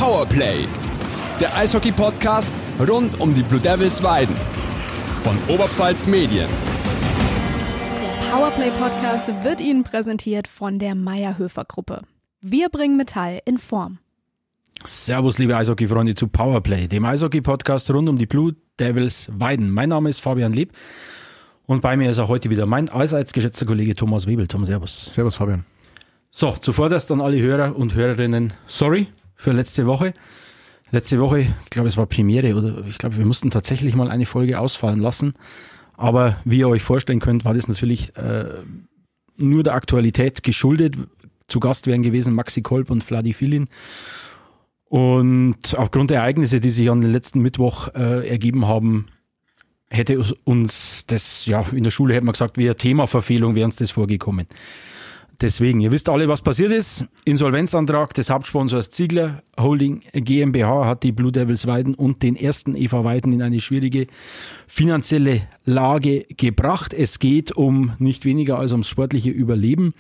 Powerplay, der Eishockey-Podcast rund um die Blue Devils Weiden von Oberpfalz Medien. Der Powerplay-Podcast wird Ihnen präsentiert von der Mayr-Höfer-Gruppe. Wir bringen Metall in Form. Servus, liebe Eishockey-Freunde zu Powerplay, dem Eishockey-Podcast rund um die Blue Devils Weiden. Mein Name ist Fabian Leb und bei mir ist auch heute wieder mein allseits geschätzter Kollege Thomas Webel. Thomas, servus. Servus, Fabian. So, zuvorderst an alle Hörer und Hörerinnen, sorry für letzte Woche. Letzte Woche, ich glaube, es war Premiere oder ich glaube, wir mussten tatsächlich mal eine Folge ausfallen lassen. Aber wie ihr euch vorstellen könnt, war das natürlich nur der Aktualität geschuldet. Zu Gast wären gewesen Maxi Kolb und Vladi Filin. Und aufgrund der Ereignisse, die sich an den letzten Mittwoch ergeben haben, hätte uns das, ja, in der Schule hätte man gesagt, wie eine Themaverfehlung wäre uns das vorgekommen. Deswegen, ihr wisst alle, was passiert ist. Insolvenzantrag des Hauptsponsors Ziegler Holding GmbH hat die Blue Devils Weiden und den ersten EV Weiden in eine schwierige finanzielle Lage gebracht. Es geht um nicht weniger als ums sportliche Überleben.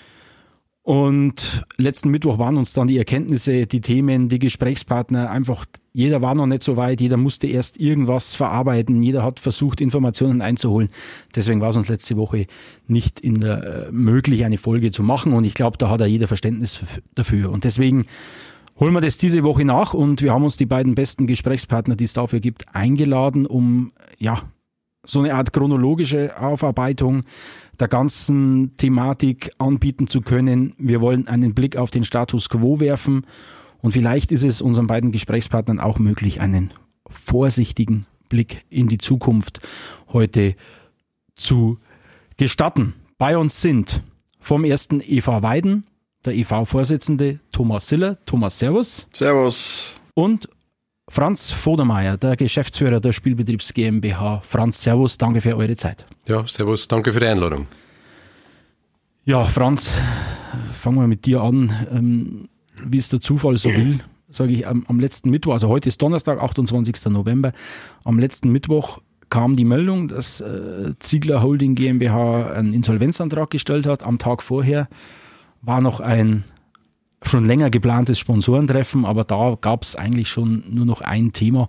Und letzten Mittwoch waren uns dann die Erkenntnisse, die Themen, die Gesprächspartner, einfach jeder war noch nicht so weit, jeder musste erst irgendwas verarbeiten, jeder hat versucht, Informationen einzuholen. Deswegen war es uns letzte Woche nicht möglich, eine Folge zu machen und ich glaube, da hat auch jeder Verständnis dafür. Und deswegen holen wir das diese Woche nach und wir haben uns die beiden besten Gesprächspartner, die es dafür gibt, eingeladen, um so eine Art chronologische Aufarbeitung der ganzen Thematik anbieten zu können. Wir wollen einen Blick auf den Status Quo werfen und vielleicht ist es unseren beiden Gesprächspartnern auch möglich, einen vorsichtigen Blick in die Zukunft heute zu gestatten. Bei uns sind vom ersten EV Weiden der EV-Vorsitzende Thomas Siller. Thomas, servus. Servus. Und Franz Vodermeier, der Geschäftsführer der Spielbetriebs GmbH. Franz, servus, danke für eure Zeit. Ja, servus, danke für die Einladung. Ja, Franz, fangen wir mit dir an. Wie es der Zufall so will, sage ich, am letzten Mittwoch, also heute ist Donnerstag, 28. November, am letzten Mittwoch kam die Meldung, dass Ziegler Holding GmbH einen Insolvenzantrag gestellt hat. Am Tag vorher war noch ein schon länger geplantes Sponsorentreffen, aber da gab es eigentlich schon nur noch ein Thema.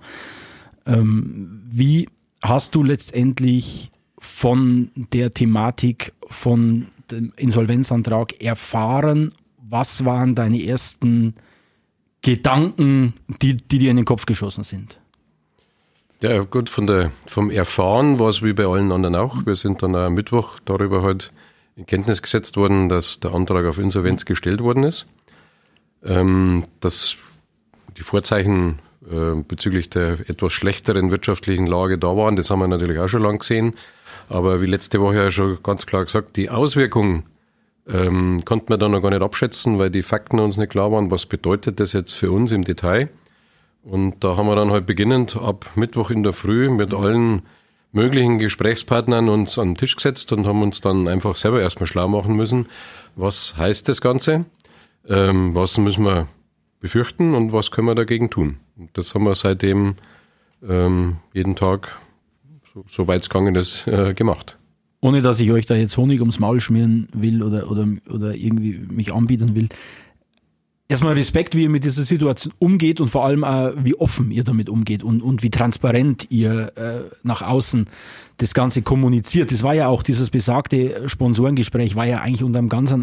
Wie hast du letztendlich von der Thematik, von dem Insolvenzantrag erfahren? Was waren deine ersten Gedanken, die dir in den Kopf geschossen sind? Ja gut, vom Erfahren war es wie bei allen anderen auch. Wir sind dann am Mittwoch darüber halt in Kenntnis gesetzt worden, dass der Antrag auf Insolvenz gestellt worden ist. Dass die Vorzeichen bezüglich der etwas schlechteren wirtschaftlichen Lage da waren, das haben wir natürlich auch schon lange gesehen. Aber wie letzte Woche ja schon ganz klar gesagt, die Auswirkungen konnten wir dann noch gar nicht abschätzen, weil die Fakten uns nicht klar waren, was bedeutet das jetzt für uns im Detail. Und da haben wir dann halt beginnend ab Mittwoch in der Früh mit allen möglichen Gesprächspartnern uns an den Tisch gesetzt und haben uns dann einfach selber erstmal schlau machen müssen, was heißt das Ganze? Was müssen wir befürchten und was können wir dagegen tun? Und das haben wir seitdem jeden Tag, so weit es gegangen ist, gemacht. Ohne dass ich euch da jetzt Honig ums Maul schmieren will oder irgendwie mich anbieten will. Erstmal Respekt, wie ihr mit dieser Situation umgeht und vor allem auch, wie offen ihr damit umgeht und wie transparent ihr nach außen das Ganze kommuniziert. Das war ja auch dieses besagte Sponsorengespräch, war ja eigentlich unter einer ganz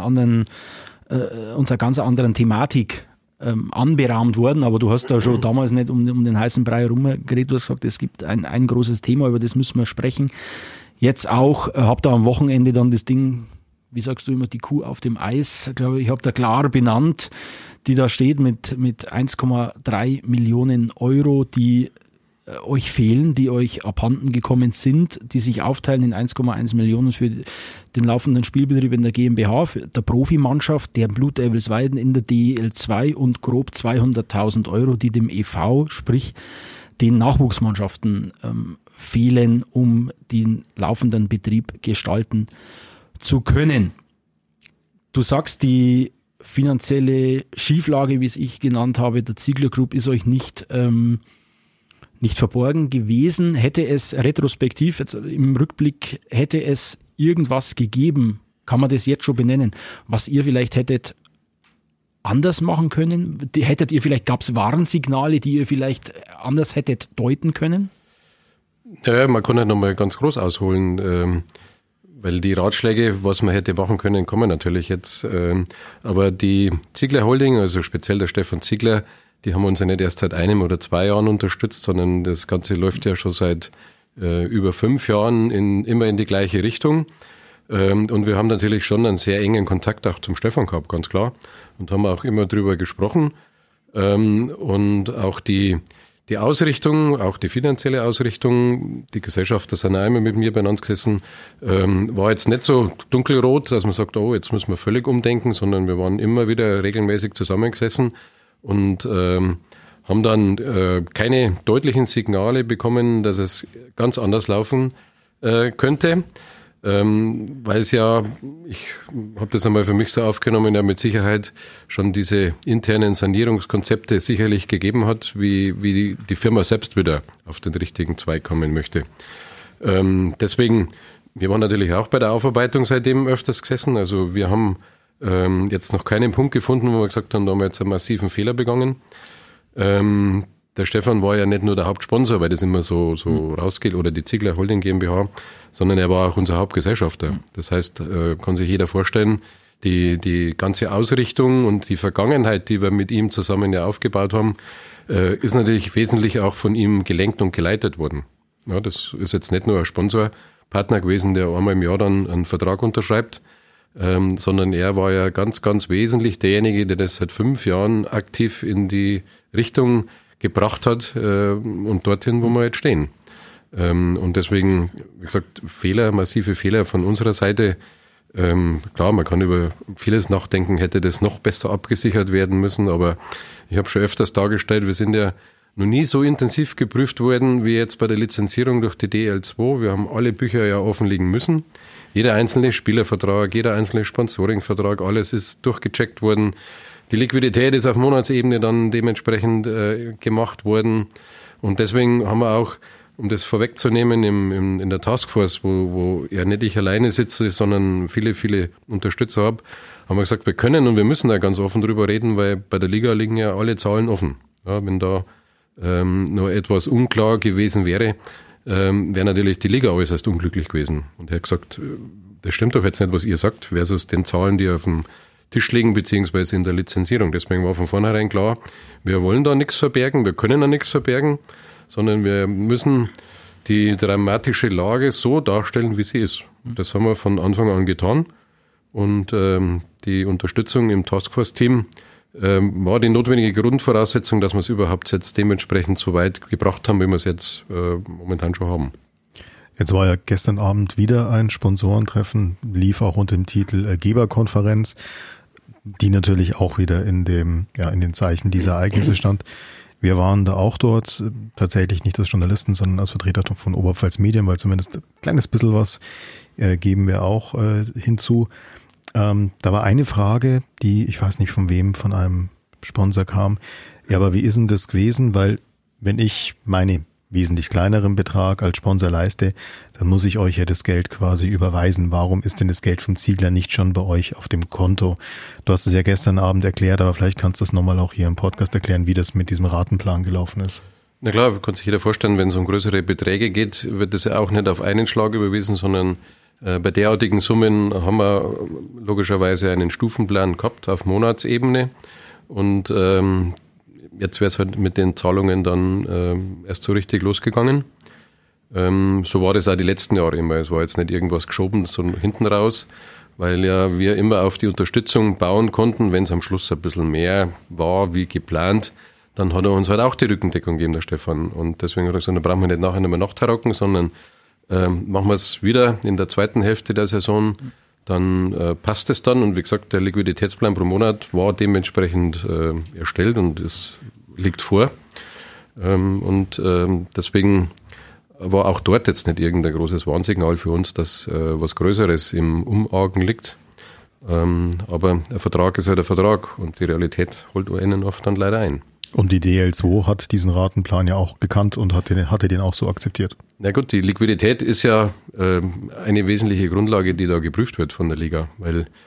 anderen Thematik anberaumt worden, aber du hast da schon damals nicht um den heißen Brei herumgeredet, du hast gesagt, es gibt ein großes Thema, über das müssen wir sprechen. Jetzt auch, habt ihr am Wochenende dann das Ding, wie sagst du immer, die Kuh auf dem Eis, glaube ich, habt ihr klar benannt, die da steht mit 1,3 Millionen Euro, die euch fehlen, die euch abhanden gekommen sind, die sich aufteilen in 1,1 Millionen für den laufenden Spielbetrieb in der GmbH, für der Profimannschaft der Blue Devils Weiden in der DEL 2 und grob 200.000 Euro, die dem EV, sprich den Nachwuchsmannschaften fehlen, um den laufenden Betrieb gestalten zu können. Du sagst, die finanzielle Schieflage, wie es ich genannt habe, der Ziegler Group ist euch nicht verborgen gewesen. Hätte es retrospektiv, jetzt im Rückblick, hätte es irgendwas gegeben, kann man das jetzt schon benennen, was ihr vielleicht hättet anders machen können? Gab es Warnsignale, die ihr vielleicht anders hättet deuten können? Ja, man kann ja nochmal ganz groß ausholen, weil die Ratschläge, was man hätte machen können, kommen natürlich jetzt. Aber die Ziegler Holding, also speziell der Stefan Ziegler, die haben uns ja nicht erst seit 1 oder 2 Jahren unterstützt, sondern das Ganze läuft ja schon seit über 5 Jahren immer in die gleiche Richtung. Und wir haben natürlich schon einen sehr engen Kontakt auch zum Stefan gehabt, ganz klar. Und haben auch immer drüber gesprochen. Und auch die Ausrichtung, auch die finanzielle Ausrichtung, die Gesellschafter sind auch immer mit mir beieinander gesessen, war jetzt nicht so dunkelrot, dass man sagt, oh, jetzt müssen wir völlig umdenken, sondern wir waren immer wieder regelmäßig zusammengesessen und haben dann keine deutlichen Signale bekommen, dass es ganz anders laufen könnte. Weil es ja, ich habe das einmal für mich so aufgenommen, ja mit Sicherheit schon diese internen Sanierungskonzepte sicherlich gegeben hat, wie die Firma selbst wieder auf den richtigen Zweig kommen möchte. Deswegen, wir waren natürlich auch bei der Aufarbeitung seitdem öfters gesessen. Also wir haben jetzt noch keinen Punkt gefunden, wo wir gesagt haben, da haben wir jetzt einen massiven Fehler begangen. Der Stefan war ja nicht nur der Hauptsponsor, weil das immer so rausgeht, oder die Ziegler Holding GmbH, sondern er war auch unser Hauptgesellschafter. Das heißt, kann sich jeder vorstellen, die ganze Ausrichtung und die Vergangenheit, die wir mit ihm zusammen ja aufgebaut haben, ist natürlich wesentlich auch von ihm gelenkt und geleitet worden. Ja, das ist jetzt nicht nur ein Sponsorpartner gewesen, der einmal im Jahr dann einen Vertrag unterschreibt, sondern er war ja ganz, ganz wesentlich derjenige, der das seit 5 Jahren aktiv in die Richtung gebracht hat und dorthin, wo wir jetzt stehen. Und deswegen, wie gesagt, massive Fehler von unserer Seite. Klar, man kann über vieles nachdenken, hätte das noch besser abgesichert werden müssen, aber ich habe schon öfters dargestellt, wir sind ja noch nie so intensiv geprüft worden wie jetzt bei der Lizenzierung durch die DL2. Wir haben alle Bücher ja offenlegen müssen. Jeder einzelne Spielervertrag, jeder einzelne Sponsoringvertrag, alles ist durchgecheckt worden. Die Liquidität ist auf Monatsebene dann dementsprechend gemacht worden. Und deswegen haben wir auch, um das vorwegzunehmen, in der Taskforce, wo ja nicht ich alleine sitze, sondern viele, viele Unterstützer habe, haben wir gesagt, wir können und wir müssen da ganz offen drüber reden, weil bei der Liga liegen ja alle Zahlen offen. Ja, wenn da nur etwas unklar gewesen wäre, wäre natürlich die Liga äußerst unglücklich gewesen. Und er hat gesagt, das stimmt doch jetzt nicht, was ihr sagt, versus den Zahlen, die auf dem Tisch liegen, beziehungsweise in der Lizenzierung. Deswegen war von vornherein klar, wir wollen da nichts verbergen, wir können da nichts verbergen, sondern wir müssen die dramatische Lage so darstellen, wie sie ist. Das haben wir von Anfang an getan. Und die Unterstützung im Taskforce-Team war die notwendige Grundvoraussetzung, dass wir es überhaupt jetzt dementsprechend so weit gebracht haben, wie wir es jetzt momentan schon haben. Jetzt war ja gestern Abend wieder ein Sponsorentreffen, lief auch unter dem Titel Geberkonferenz, die natürlich auch wieder in den Zeichen dieser Ereignisse stand. Wir waren da auch dort, tatsächlich nicht als Journalisten, sondern als Vertreter von Oberpfalz Medien, weil zumindest ein kleines bisschen was geben wir auch hinzu. Da war eine Frage, die, ich weiß nicht von wem, von einem Sponsor kam. Ja, aber wie ist denn das gewesen? Weil wenn ich meine wesentlich kleineren Betrag als Sponsor leiste, dann muss ich euch ja das Geld quasi überweisen. Warum ist denn das Geld von Ziegler nicht schon bei euch auf dem Konto? Du hast es ja gestern Abend erklärt, aber vielleicht kannst du das nochmal auch hier im Podcast erklären, wie das mit diesem Ratenplan gelaufen ist. Na klar, kann sich jeder vorstellen, wenn es um größere Beträge geht, wird das ja auch nicht auf einen Schlag überwiesen, sondern bei derartigen Summen haben wir logischerweise einen Stufenplan gehabt auf Monatsebene und jetzt wäre es halt mit den Zahlungen dann erst so richtig losgegangen. So war das auch die letzten Jahre immer. Es war jetzt nicht irgendwas geschoben, sondern hinten raus, weil ja wir immer auf die Unterstützung bauen konnten. Wenn es am Schluss ein bisschen mehr war wie geplant, dann hat er uns halt auch die Rückendeckung gegeben, der Stefan. Und deswegen hat er gesagt, da brauchen wir nicht nachher mehr nachtarocken, sondern machen wir es wieder in der zweiten Hälfte der Saison. Dann passt es dann und wie gesagt, der Liquiditätsplan pro Monat war dementsprechend erstellt und es liegt vor. Deswegen war auch dort jetzt nicht irgendein großes Warnsignal für uns, dass was Größeres im Umargen liegt. Aber ein Vertrag ist halt ein Vertrag und die Realität holt einen oft dann leider ein. Und die DL2 hat diesen Ratenplan ja auch gekannt und hatte den auch so akzeptiert. Na gut, die Liquidität ist ja eine wesentliche Grundlage, die da geprüft wird von der Liga, weil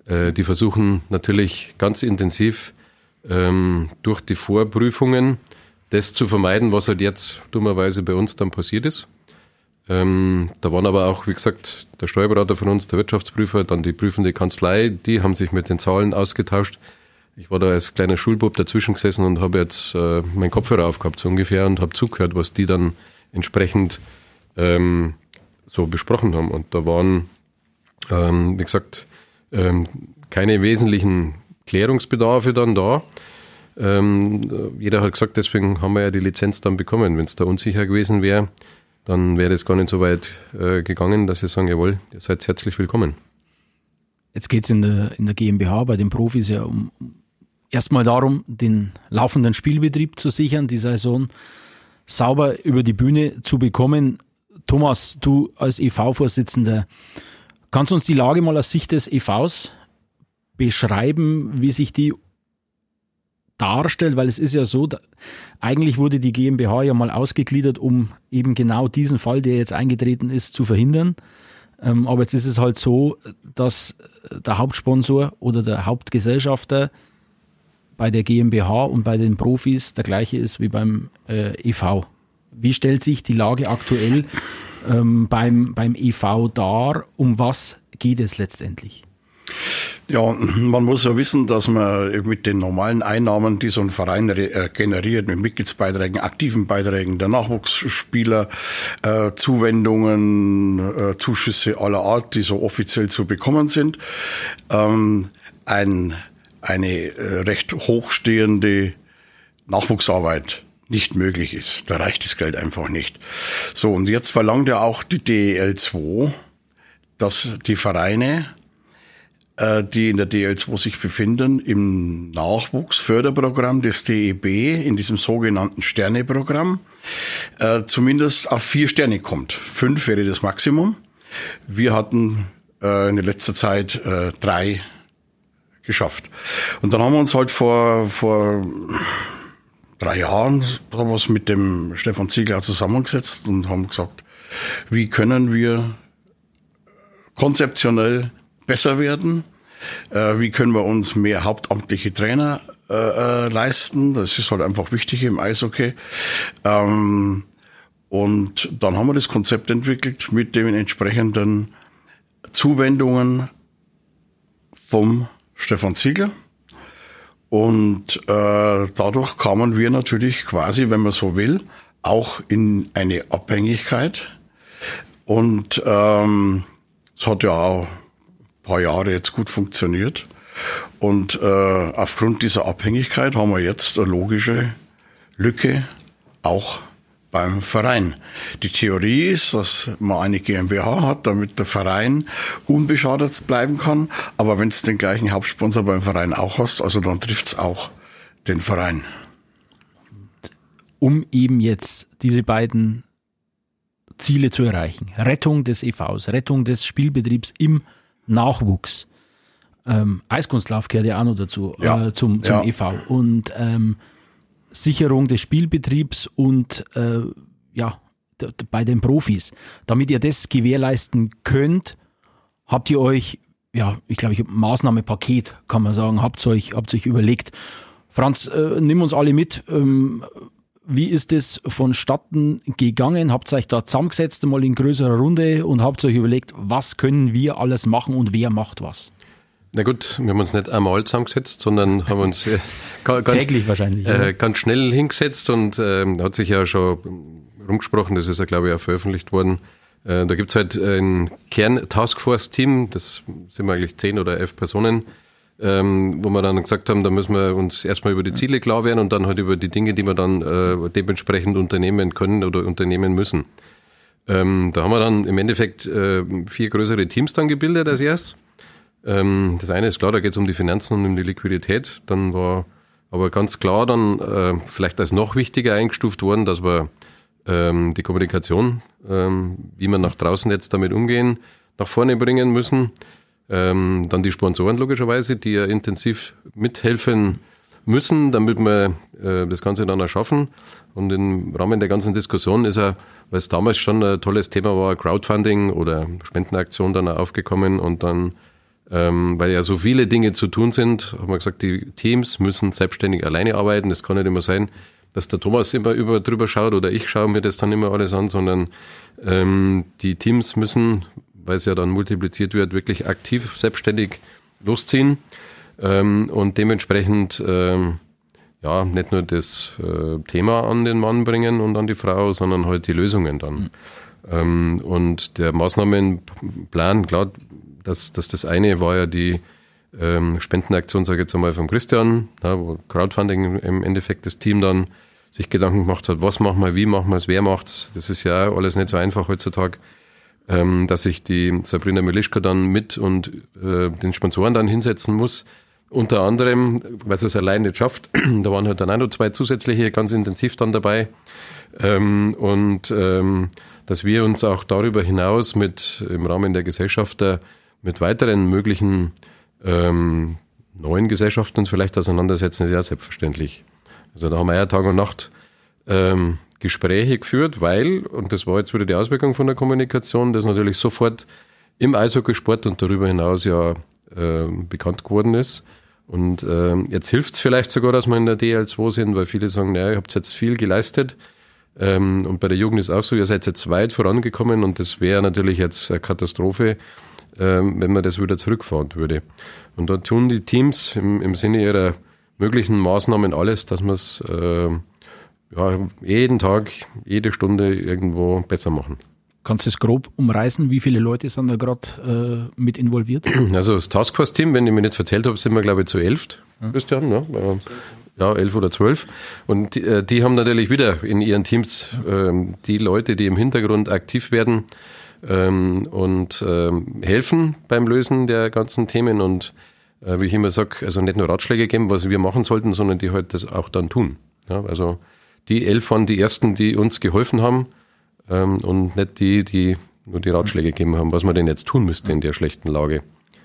Die versuchen natürlich ganz intensiv durch die Vorprüfungen das zu vermeiden, was halt jetzt dummerweise bei uns dann passiert ist. Da waren aber auch, wie gesagt, der Steuerberater von uns, der Wirtschaftsprüfer, dann die prüfende Kanzlei, die haben sich mit den Zahlen ausgetauscht. Ich war da als kleiner Schulbub dazwischen gesessen und habe jetzt meinen Kopfhörer aufgehabt, so ungefähr, und habe zugehört, was die dann entsprechend so besprochen haben. Und da waren, wie gesagt, keine wesentlichen Klärungsbedarfe dann da. Jeder hat gesagt, deswegen haben wir ja die Lizenz dann bekommen. Wenn es da unsicher gewesen wäre, dann wäre es gar nicht so weit gegangen, dass sie sagen, jawohl, ihr seid herzlich willkommen. Jetzt geht es in der GmbH bei den Profis ja erstmal darum, den laufenden Spielbetrieb zu sichern, die Saison sauber über die Bühne zu bekommen. Thomas, du als EV-Vorsitzender, kannst du uns die Lage mal aus Sicht des EVs beschreiben, wie sich die darstellt? Weil es ist ja so, eigentlich wurde die GmbH ja mal ausgegliedert, um eben genau diesen Fall, der jetzt eingetreten ist, zu verhindern. Aber jetzt ist es halt so, dass der Hauptsponsor oder der Hauptgesellschafter bei der GmbH und bei den Profis der gleiche ist wie beim EV. Wie stellt sich die Lage aktuell beim EV dar? Um was geht es letztendlich? Ja, man muss ja wissen, dass man mit den normalen Einnahmen, die so ein Verein generiert, mit Mitgliedsbeiträgen, aktiven Beiträgen der Nachwuchsspieler, Zuwendungen, Zuschüsse aller Art, die so offiziell zu bekommen sind, eine recht hochstehende Nachwuchsarbeit nicht möglich ist. Da reicht das Geld einfach nicht. So, und jetzt verlangt ja auch die DEL 2, dass die Vereine, die in der DEL 2 sich befinden, im Nachwuchsförderprogramm des DEB, in diesem sogenannten Sterneprogramm, zumindest auf 4 Sterne kommt. 5 wäre das Maximum. Wir hatten in der letzten Zeit 3 geschafft. Und dann haben wir uns halt vor 3 Jahren haben wir uns mit dem Stefan Ziegler zusammengesetzt und haben gesagt, wie können wir konzeptionell besser werden? Wie können wir uns mehr hauptamtliche Trainer leisten? Das ist halt einfach wichtig im Eishockey. Und dann haben wir das Konzept entwickelt mit den entsprechenden Zuwendungen vom Stefan Ziegler. Und dadurch kamen wir natürlich quasi, wenn man so will, auch in eine Abhängigkeit. Und es hat ja auch ein paar Jahre jetzt gut funktioniert. Und aufgrund dieser Abhängigkeit haben wir jetzt eine logische Lücke auch beim Verein. Die Theorie ist, dass man eine GmbH hat, damit der Verein unbeschadet bleiben kann. Aber wenn es den gleichen Hauptsponsor beim Verein auch hast, also dann trifft es auch den Verein. Um eben jetzt diese beiden Ziele zu erreichen, Rettung des EVs, Rettung des Spielbetriebs im Nachwuchs. Eiskunstlauf gehört ja auch noch dazu, zum EV. Und Sicherung des Spielbetriebs und bei den Profis. Damit ihr das gewährleisten könnt, habt ihr euch, ich glaube, Maßnahmenpaket, kann man sagen, habt ihr euch überlegt. Franz, nimm uns alle mit. Wie ist das vonstatten gegangen? Habt ihr euch da zusammengesetzt, mal in größerer Runde und habt euch überlegt, was können wir alles machen und wer macht was? Na gut, wir haben uns nicht einmal zusammengesetzt, sondern haben uns täglich wahrscheinlich ganz schnell hingesetzt und hat sich ja schon rumgesprochen, das ist ja glaube ich auch veröffentlicht worden. Da gibt es halt ein Kern-Taskforce-Team, das sind wir eigentlich 10 oder 11 Personen, wo wir dann gesagt haben, da müssen wir uns erstmal über die Ziele klar werden und dann halt über die Dinge, die wir dann dementsprechend unternehmen können oder unternehmen müssen. Da haben wir dann im Endeffekt 4 größere Teams dann gebildet als erstes. Das eine ist klar, da geht es um die Finanzen und um die Liquidität. Dann war aber ganz klar dann vielleicht als noch wichtiger eingestuft worden, dass wir die Kommunikation, wie wir nach draußen jetzt damit umgehen, nach vorne bringen müssen. Dann die Sponsoren logischerweise, die ja intensiv mithelfen müssen, damit wir das Ganze dann auch schaffen. Und im Rahmen der ganzen Diskussion ist ja, weil es damals schon ein tolles Thema war, Crowdfunding oder Spendenaktion dann auch aufgekommen und dann weil ja so viele Dinge zu tun sind, haben wir gesagt, die Teams müssen selbstständig alleine arbeiten. Das kann nicht immer sein, dass der Thomas immer drüber schaut oder ich schaue mir das dann immer alles an, sondern die Teams müssen, weil es ja dann multipliziert wird, wirklich aktiv selbstständig losziehen und dementsprechend nicht nur das Thema an den Mann bringen und an die Frau, sondern halt die Lösungen dann. Und der Maßnahmenplan, klar, das eine war ja die Spendenaktion, sage ich jetzt einmal, von Christian, wo Crowdfunding im Endeffekt das Team dann sich Gedanken gemacht hat, was machen wir, wie machen wir es, wer macht's. Das ist ja alles nicht so einfach heutzutage, dass sich die Sabrina Milischka dann mit und den Sponsoren dann hinsetzen muss. Unter anderem, weil sie es allein nicht schafft, da waren halt dann auch noch 2 zusätzliche ganz intensiv dann dabei. Dass wir uns auch darüber hinaus im Rahmen der Gesellschafter mit weiteren möglichen neuen Gesellschaften vielleicht auseinandersetzen, ist ja selbstverständlich. Also da haben wir ja Tag und Nacht Gespräche geführt, weil, und das war jetzt wieder die Auswirkung von der Kommunikation, das natürlich sofort im Eishockeysport und darüber hinaus ja bekannt geworden ist. Und jetzt hilft es vielleicht sogar, dass wir in der DL2 sind, weil viele sagen, naja, ihr habt jetzt viel geleistet. Und bei der Jugend ist auch so, ihr seid jetzt weit vorangekommen und das wäre natürlich jetzt eine Katastrophe, wenn man das wieder zurückfahren würde. Und da tun die Teams im Sinne ihrer möglichen Maßnahmen alles, dass wir es jeden Tag, jede Stunde irgendwo besser machen. Kannst du es grob umreißen? Wie viele Leute sind da gerade mit involviert? Also das Taskforce-Team, wenn ich mir nicht verzählt habe, sind wir glaube ich zu 11, Christian, ne? Ja, 11 oder 12. Und die haben natürlich wieder in ihren Teams die Leute, die im Hintergrund aktiv werden und helfen beim Lösen der ganzen Themen und wie ich immer sage, also nicht nur Ratschläge geben, was wir machen sollten, sondern die halt das auch dann tun. Ja, also die 11 waren die ersten, die uns geholfen haben und nicht die nur die Ratschläge gegeben haben, was man denn jetzt tun müsste in der schlechten Lage.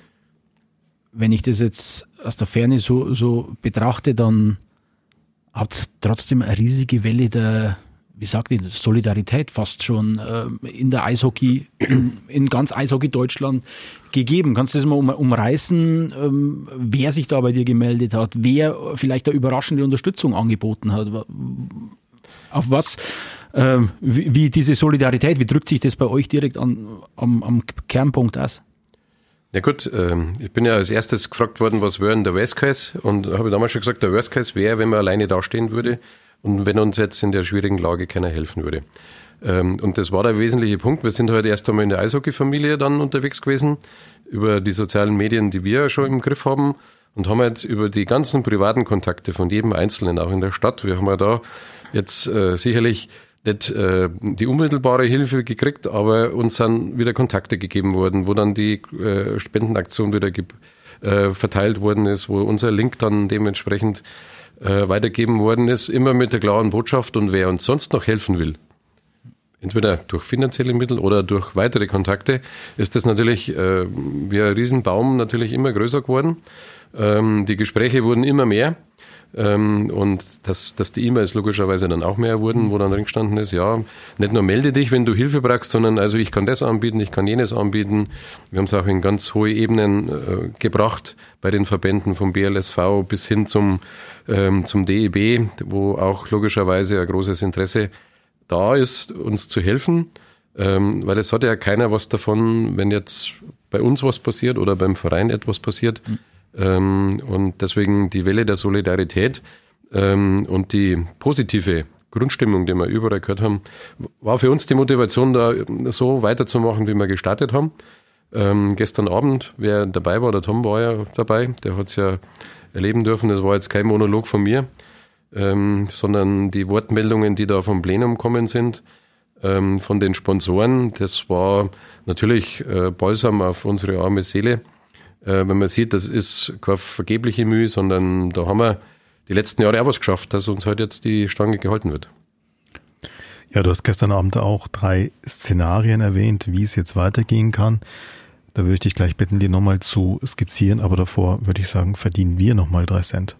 Wenn ich das jetzt aus der Ferne so betrachte, dann hat es trotzdem eine riesige Welle der, wie sagt ich, Solidarität fast schon in der Eishockey, in ganz Eishockey Deutschland gegeben. Kannst du das mal umreißen, wer sich da bei dir gemeldet hat, wer vielleicht eine überraschende Unterstützung angeboten hat? Auf was, wie diese Solidarität, wie drückt sich das bei euch direkt am Kernpunkt aus? Ja gut, ich bin ja als erstes gefragt worden, was wäre denn der Worst Case? Und habe damals schon gesagt, der Worst Case wäre, wenn man alleine dastehen würde und wenn uns jetzt in der schwierigen Lage keiner helfen würde. Und das war der wesentliche Punkt. Wir sind heute erst einmal in der Eishockey-Familie dann unterwegs gewesen, über die sozialen Medien, die wir schon im Griff haben und haben halt über die ganzen privaten Kontakte von jedem Einzelnen, auch in der Stadt, wir haben ja da jetzt sicherlich nicht die unmittelbare Hilfe gekriegt, aber uns sind wieder Kontakte gegeben worden, wo dann die Spendenaktion wieder verteilt worden ist, wo unser Link dann dementsprechend weitergeben worden ist, immer mit der klaren Botschaft und wer uns sonst noch helfen will, entweder durch finanzielle Mittel oder durch weitere Kontakte, ist das natürlich wie ein Riesenbaum natürlich immer größer geworden. Die Gespräche wurden immer mehr. Und dass die E-Mails logischerweise dann auch mehr wurden, wo dann drin gestanden ist, ja, nicht nur melde dich, wenn du Hilfe brauchst, sondern also ich kann das anbieten, ich kann jenes anbieten. Wir haben es auch in ganz hohe Ebenen gebracht, bei den Verbänden vom BLSV bis hin zum DEB, wo auch logischerweise ein großes Interesse da ist, uns zu helfen, weil es hat ja keiner was davon, wenn jetzt bei uns was passiert oder beim Verein etwas passiert. Und deswegen die Welle der Solidarität und die positive Grundstimmung, die wir überall gehört haben, war für uns die Motivation, da so weiterzumachen, wie wir gestartet haben. Gestern Abend, wer dabei war, der Tom war ja dabei, der hat es ja erleben dürfen, das war jetzt kein Monolog von mir, sondern die Wortmeldungen, die da vom Plenum kommen sind, von den Sponsoren, das war natürlich Balsam auf unsere arme Seele. Wenn man sieht, das ist keine vergebliche Mühe, sondern da haben wir die letzten Jahre auch was geschafft, dass uns halt jetzt die Stange gehalten wird. Ja, du hast gestern Abend auch 3 Szenarien erwähnt, wie es jetzt weitergehen kann. Da würde ich dich gleich bitten, die nochmal zu skizzieren, aber davor würde ich sagen, verdienen wir nochmal 3 Cent.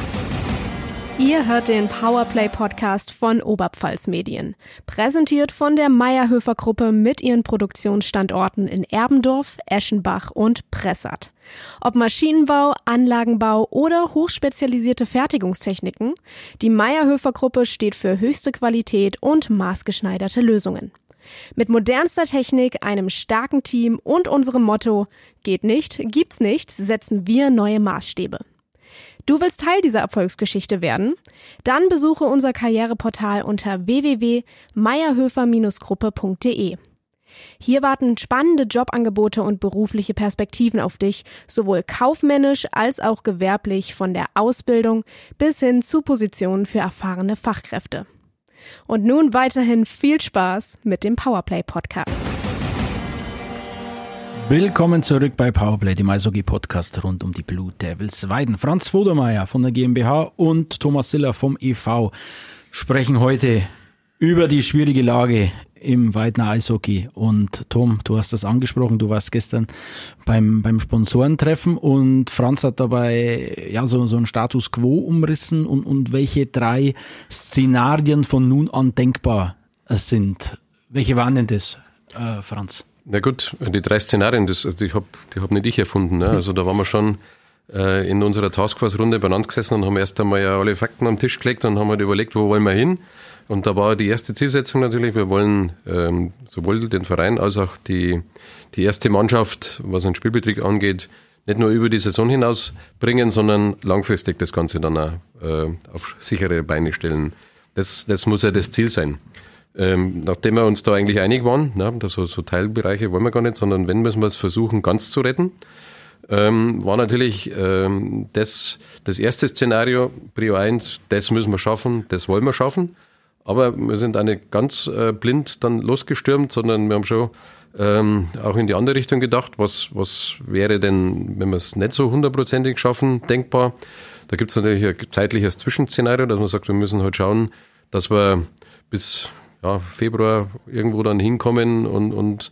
Ihr hört den Powerplay-Podcast von Oberpfalz Medien. Präsentiert von der Mayr-Höfer Gruppe mit ihren Produktionsstandorten in Erbendorf, Eschenbach und Pressath. Ob Maschinenbau, Anlagenbau oder hochspezialisierte Fertigungstechniken, die Mayr-Höfer-Gruppe steht für höchste Qualität und maßgeschneiderte Lösungen. Mit modernster Technik, einem starken Team und unserem Motto „Geht nicht, gibt's nicht" setzen wir neue Maßstäbe. Du willst Teil dieser Erfolgsgeschichte werden? Dann besuche unser Karriereportal unter www.mayrhöfer-gruppe.de. Hier warten spannende Jobangebote und berufliche Perspektiven auf dich, sowohl kaufmännisch als auch gewerblich, von der Ausbildung bis hin zu Positionen für erfahrene Fachkräfte. Und nun weiterhin viel Spaß mit dem Powerplay Podcast. Willkommen zurück bei Powerplay, dem Eishockey-Podcast rund um die Blue Devils Weiden. Franz Vodermeier von der GmbH und Thomas Siller vom e.V. sprechen heute über die schwierige Lage im Weidener Eishockey. Und Tom, du hast das angesprochen, du warst gestern beim Sponsorentreffen und Franz hat dabei so einen Status Quo umrissen und welche 3 Szenarien von nun an denkbar sind. Welche waren denn das, Franz? Na gut, die 3 Szenarien, die hab nicht ich erfunden. Ne? Also da waren wir schon in unserer Taskforce-Runde beieinander gesessen und haben erst einmal ja alle Fakten am Tisch gelegt und haben halt überlegt, wo wollen wir hin. Und da war die erste Zielsetzung natürlich, wir wollen sowohl den Verein als auch die erste Mannschaft, was den Spielbetrieb angeht, nicht nur über die Saison hinaus bringen, sondern langfristig das Ganze dann auch auf sichere Beine stellen. Das muss ja das Ziel sein. Nachdem wir uns da eigentlich einig waren, so Teilbereiche wollen wir gar nicht, sondern wenn, müssen wir es versuchen, ganz zu retten, war natürlich das erste Szenario, Prio 1, das müssen wir schaffen, das wollen wir schaffen. Aber wir sind auch nicht ganz blind dann losgestürmt, sondern wir haben schon auch in die andere Richtung gedacht, was wäre denn, wenn wir es nicht so 100%ig schaffen, denkbar. Da gibt es natürlich ein zeitliches Zwischenszenario, dass man sagt, wir müssen halt schauen, dass wir bis Februar irgendwo dann hinkommen und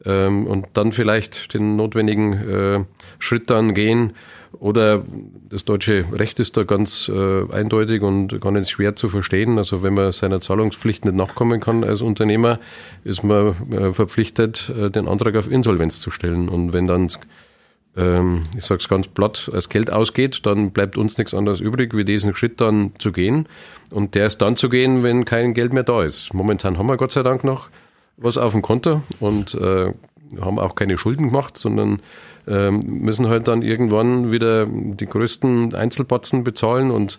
dann vielleicht den notwendigen Schritt dann gehen. Oder das deutsche Recht ist da ganz eindeutig und gar nicht schwer zu verstehen. Also wenn man seiner Zahlungspflicht nicht nachkommen kann als Unternehmer, ist man verpflichtet, den Antrag auf Insolvenz zu stellen. Und wenn dann, ich sage es ganz platt, das Geld ausgeht, dann bleibt uns nichts anderes übrig, wie diesen Schritt dann zu gehen. Und der ist dann zu gehen, wenn kein Geld mehr da ist. Momentan haben wir Gott sei Dank noch was auf dem Konto und haben auch keine Schulden gemacht, sondern müssen halt dann irgendwann wieder die größten Einzelbatzen bezahlen und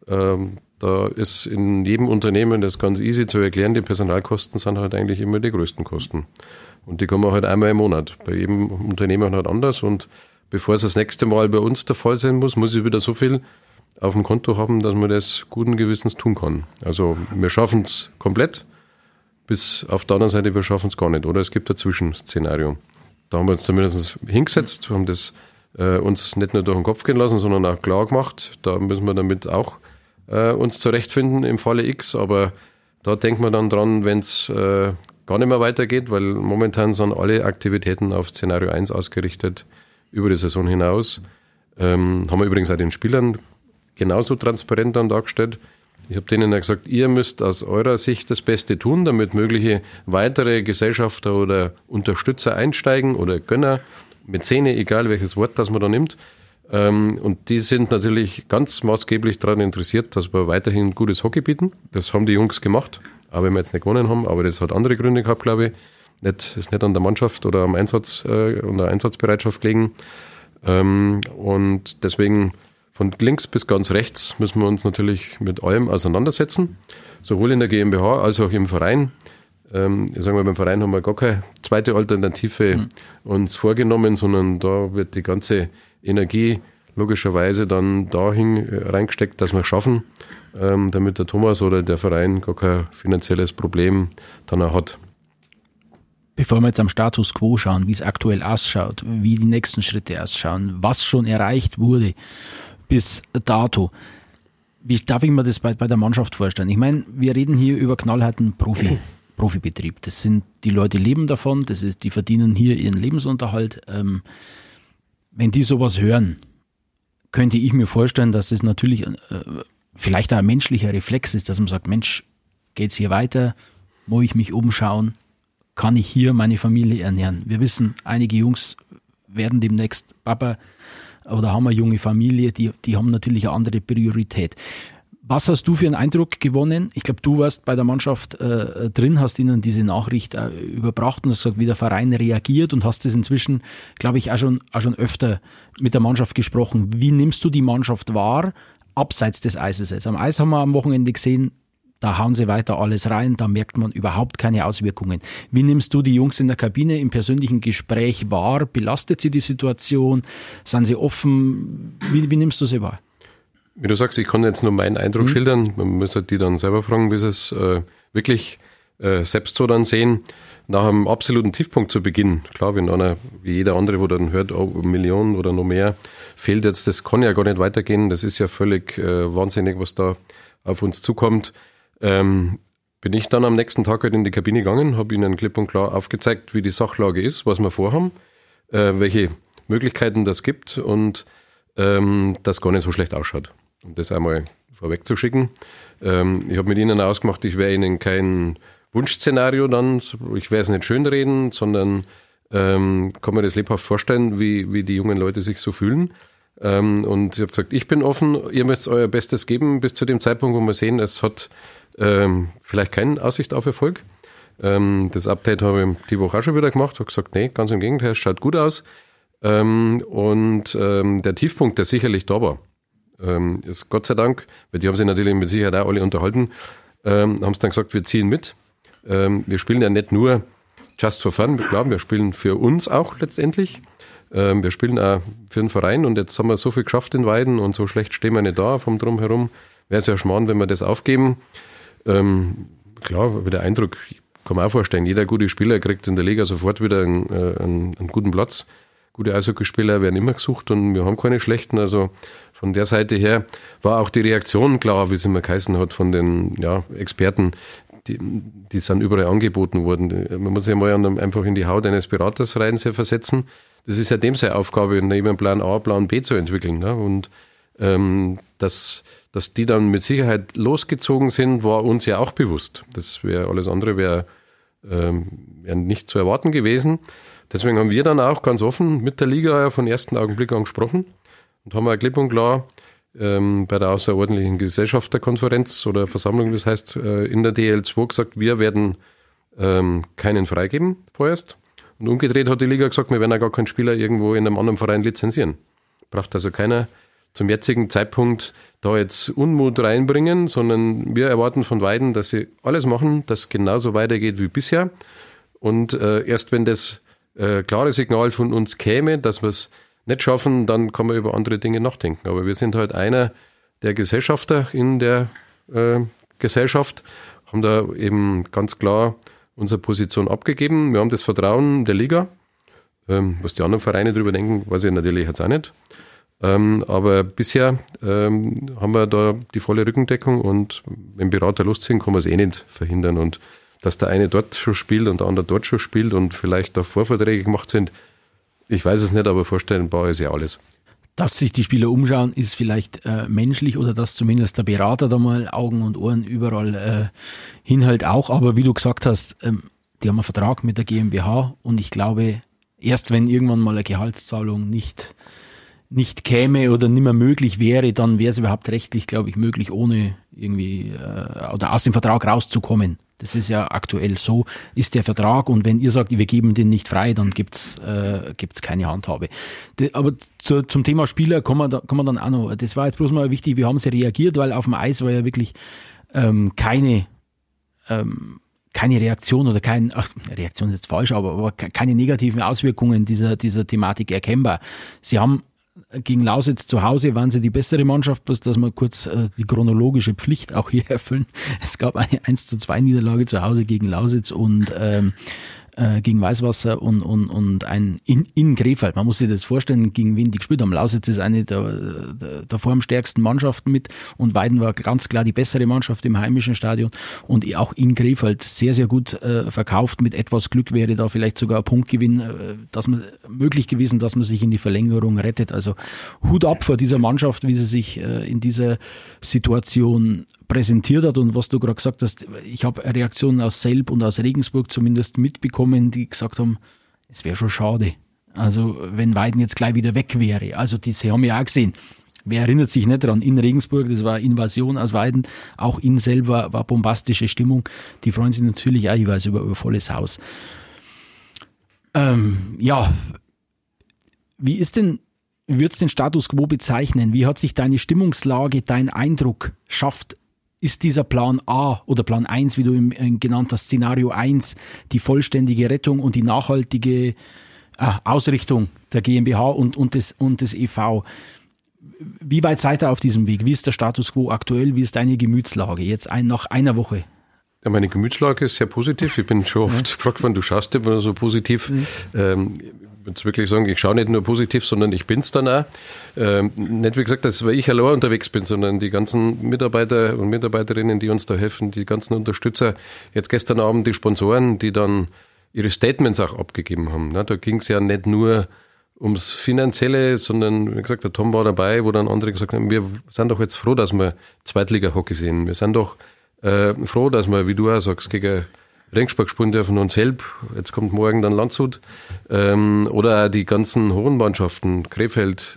da ist in jedem Unternehmen das ganz easy zu erklären, die Personalkosten sind halt eigentlich immer die größten Kosten und die kommen halt einmal im Monat. Bei jedem Unternehmen halt anders und bevor es das nächste Mal bei uns der Fall sein muss ich wieder so viel auf dem Konto haben, dass man das guten Gewissens tun kann. Also wir schaffen es komplett, bis auf der anderen Seite wir schaffen es gar nicht oder es gibt ein Zwischenszenario. Da haben wir uns zumindest hingesetzt, haben das uns nicht nur durch den Kopf gehen lassen, sondern auch klar gemacht. Da müssen wir damit auch uns zurechtfinden im Falle X, aber da denkt man dann dran, wenn es gar nicht mehr weitergeht, weil momentan sind alle Aktivitäten auf Szenario 1 ausgerichtet, über die Saison hinaus. Haben wir übrigens auch den Spielern genauso transparent dann dargestellt. Ich habe denen ja gesagt, ihr müsst aus eurer Sicht das Beste tun, damit mögliche weitere Gesellschafter oder Unterstützer einsteigen oder Gönner, Mäzene, egal welches Wort das man da nimmt. Und die sind natürlich ganz maßgeblich daran interessiert, dass wir weiterhin gutes Hockey bieten. Das haben die Jungs gemacht, auch wenn wir jetzt nicht gewonnen haben, aber das hat andere Gründe gehabt, glaube ich. Ist nicht an der Mannschaft oder am Einsatz und der Einsatzbereitschaft gelegen. Und deswegen von links bis ganz rechts müssen wir uns natürlich mit allem auseinandersetzen, sowohl in der GmbH als auch im Verein. Ich sage mal, beim Verein haben wir gar keine zweite Alternative uns vorgenommen, sondern da wird die ganze Energie logischerweise dann dahin reingesteckt, dass wir es schaffen, damit der Thomas oder der Verein gar kein finanzielles Problem dann auch hat. Bevor wir jetzt am Status Quo schauen, wie es aktuell ausschaut, wie die nächsten Schritte ausschauen, was schon erreicht wurde bis dato. Wie darf ich mir das bei der Mannschaft vorstellen? Ich meine, wir reden hier über knallharten Profibetrieb. Das sind, die Leute leben davon, die verdienen hier ihren Lebensunterhalt. Wenn die sowas hören, könnte ich mir vorstellen, dass es natürlich vielleicht auch ein menschlicher Reflex ist, dass man sagt, Mensch, geht's hier weiter? Muss ich mich umschauen? Kann ich hier meine Familie ernähren? Wir wissen, einige Jungs werden demnächst Papa oder haben eine junge Familie, die haben natürlich eine andere Priorität. Was hast du für einen Eindruck gewonnen? Ich glaube, du warst bei der Mannschaft drin, hast ihnen diese Nachricht überbracht und hast gesagt, wie der Verein reagiert und hast das inzwischen, glaube ich, auch schon öfter mit der Mannschaft gesprochen. Wie nimmst du die Mannschaft wahr, abseits des Eises jetzt? Am Eis haben wir am Wochenende gesehen, da hauen sie weiter alles rein, da merkt man überhaupt keine Auswirkungen. Wie nimmst du die Jungs in der Kabine im persönlichen Gespräch wahr? Belastet sie die Situation? Sind sie offen? Wie nimmst du sie wahr? Wie du sagst, ich kann jetzt nur meinen Eindruck schildern. Man muss halt die dann selber fragen, wie sie es wirklich selbst so dann sehen. Nach einem absoluten Tiefpunkt zu Beginn, klar, wenn einer, wie jeder andere, wo dann hört, oh, 1 Million oder noch mehr, fehlt jetzt, das kann ja gar nicht weitergehen. Das ist ja völlig wahnsinnig, was da auf uns zukommt. Bin ich dann am nächsten Tag halt in die Kabine gegangen, habe ihnen klipp und klar aufgezeigt, wie die Sachlage ist, was wir vorhaben, welche Möglichkeiten das gibt und das gar nicht so schlecht ausschaut. Um das einmal vorweg zu schicken. Ich habe mit ihnen ausgemacht, ich werde ihnen kein Wunschszenario dann, ich werde es nicht schönreden, sondern kann mir das lebhaft vorstellen, wie die jungen Leute sich so fühlen. Und ich habe gesagt, ich bin offen, ihr müsst euer Bestes geben, bis zu dem Zeitpunkt, wo wir sehen, es hat vielleicht keine Aussicht auf Erfolg. Das Update habe ich die Woche auch schon wieder gemacht, habe gesagt, nee, ganz im Gegenteil, es schaut gut aus. Und der Tiefpunkt, der sicherlich da war, ist Gott sei Dank, weil die haben sich natürlich mit Sicherheit auch alle unterhalten, haben sie dann gesagt, wir ziehen mit. Wir spielen ja nicht nur just for fun, klar, wir spielen für uns auch letztendlich. Wir spielen auch für den Verein und jetzt haben wir so viel geschafft in Weiden und so schlecht stehen wir nicht da vom Drumherum. Wäre es ja schmarrn, wenn wir das aufgeben. Klar, aber der Eindruck, kann man auch vorstellen, jeder gute Spieler kriegt in der Liga sofort wieder einen guten Platz. Gute Eishockeyspieler werden immer gesucht und wir haben keine schlechten. Also von der Seite her war auch die Reaktion klar, wie es immer geheißen hat von den Experten, die sind überall angeboten worden. Man muss sich mal einfach in die Haut eines Beraters rein versetzen. Das ist ja dem seine Aufgabe, neben Plan A, Plan B zu entwickeln. Ne? Und dass die dann mit Sicherheit losgezogen sind, war uns ja auch bewusst. Das wäre alles andere wäre nicht zu erwarten gewesen. Deswegen haben wir dann auch ganz offen mit der Liga von ersten Augenblick an gesprochen und haben auch klipp und klar bei der außerordentlichen Gesellschafterkonferenz oder Versammlung, das heißt in der DL2 gesagt, wir werden keinen freigeben vorerst. Und umgedreht hat die Liga gesagt, wir werden auch gar keinen Spieler irgendwo in einem anderen Verein lizenzieren. Braucht also keiner zum jetzigen Zeitpunkt da jetzt Unmut reinbringen, sondern wir erwarten von Weiden, dass sie alles machen, dass es genauso weitergeht wie bisher. Und erst wenn das klare Signal von uns käme, dass wir es nicht schaffen, dann kann man über andere Dinge nachdenken. Aber wir sind halt einer der Gesellschafter in der Gesellschaft, haben da eben ganz klar unsere Position abgegeben. Wir haben das Vertrauen der Liga. Was die anderen Vereine darüber denken, weiß ich natürlich jetzt auch nicht. Aber bisher haben wir da die volle Rückendeckung und wenn Berater losziehen, kann man es eh nicht verhindern. Und dass der eine dort schon spielt und der andere dort schon spielt und vielleicht da Vorverträge gemacht sind, ich weiß es nicht, aber vorstellbar ist ja alles. Dass sich die Spieler umschauen, ist vielleicht menschlich oder dass zumindest der Berater da mal Augen und Ohren überall hinhält auch. Aber wie du gesagt hast, die haben einen Vertrag mit der GmbH und ich glaube, erst wenn irgendwann mal eine Gehaltszahlung nicht käme oder nicht mehr möglich wäre, dann wäre es überhaupt rechtlich, glaube ich, möglich, ohne irgendwie oder aus dem Vertrag rauszukommen. Das ist ja aktuell so, ist der Vertrag und wenn ihr sagt, wir geben den nicht frei, dann gibt's keine Handhabe. Aber zum Thema Spieler kann man dann auch noch, das war jetzt bloß mal wichtig, wie haben sie reagiert, weil auf dem Eis war ja wirklich keine Reaktion oder Reaktion ist jetzt falsch, aber keine negativen Auswirkungen dieser Thematik erkennbar. Sie haben gegen Lausitz zu Hause waren sie die bessere Mannschaft, bloß dass wir kurz die chronologische Pflicht auch hier erfüllen. Es gab eine 1:2 Niederlage zu Hause gegen Lausitz und gegen Weißwasser und ein in Krefeld. Man muss sich das vorstellen, gegen wen die gespielt haben. Lausitz ist eine der formstärksten Mannschaften mit und Weiden war ganz klar die bessere Mannschaft im heimischen Stadion und auch in Krefeld sehr, sehr gut verkauft. Mit etwas Glück wäre da vielleicht sogar ein Punktgewinn möglich gewesen, dass man sich in die Verlängerung rettet. Also Hut ab vor dieser Mannschaft, wie sie sich in dieser Situation präsentiert hat und was du gerade gesagt hast, ich habe Reaktionen aus Selb und aus Regensburg zumindest mitbekommen, die gesagt haben, es wäre schon schade, Also wenn Weiden jetzt gleich wieder weg wäre. Also das haben wir auch gesehen. Wer erinnert sich nicht dran? In Regensburg, das war Invasion aus Weiden. Auch in selber war bombastische Stimmung. Die freuen sich natürlich auch jeweils über volles Haus. Ja, wie würdest du den Status quo bezeichnen? Wie hat sich deine Stimmungslage, dein Eindruck schafft? Ist dieser Plan A oder Plan 1, wie du genannt hast, Szenario 1, die vollständige Rettung und die nachhaltige Ausrichtung der GmbH und des e.V.? Wie weit seid ihr auf diesem Weg? Wie ist der Status quo aktuell? Wie ist deine Gemütslage jetzt nach einer Woche? Ja, meine Gemütslage ist sehr positiv. Ich bin schon oft gefragt worden, du schaust immer so positiv. Ich würde wirklich sagen, ich schaue nicht nur positiv, sondern ich bin's dann auch. Nicht wie gesagt, dass weil ich allein unterwegs bin, sondern die ganzen Mitarbeiter und Mitarbeiterinnen, die uns da helfen, die ganzen Unterstützer. Jetzt gestern Abend die Sponsoren, die dann ihre Statements auch abgegeben haben. Da ging es ja nicht nur ums Finanzielle, sondern wie gesagt, der Tom war dabei, wo dann andere gesagt haben, wir sind doch jetzt froh, dass wir Zweitliga-Hockey sehen. Wir sind doch froh, dass wir, wie du auch sagst, gegen Regensburg spielen dürfen und Selb. Jetzt kommt morgen dann Landshut. Oder auch die ganzen hohen Mannschaften. Krefeld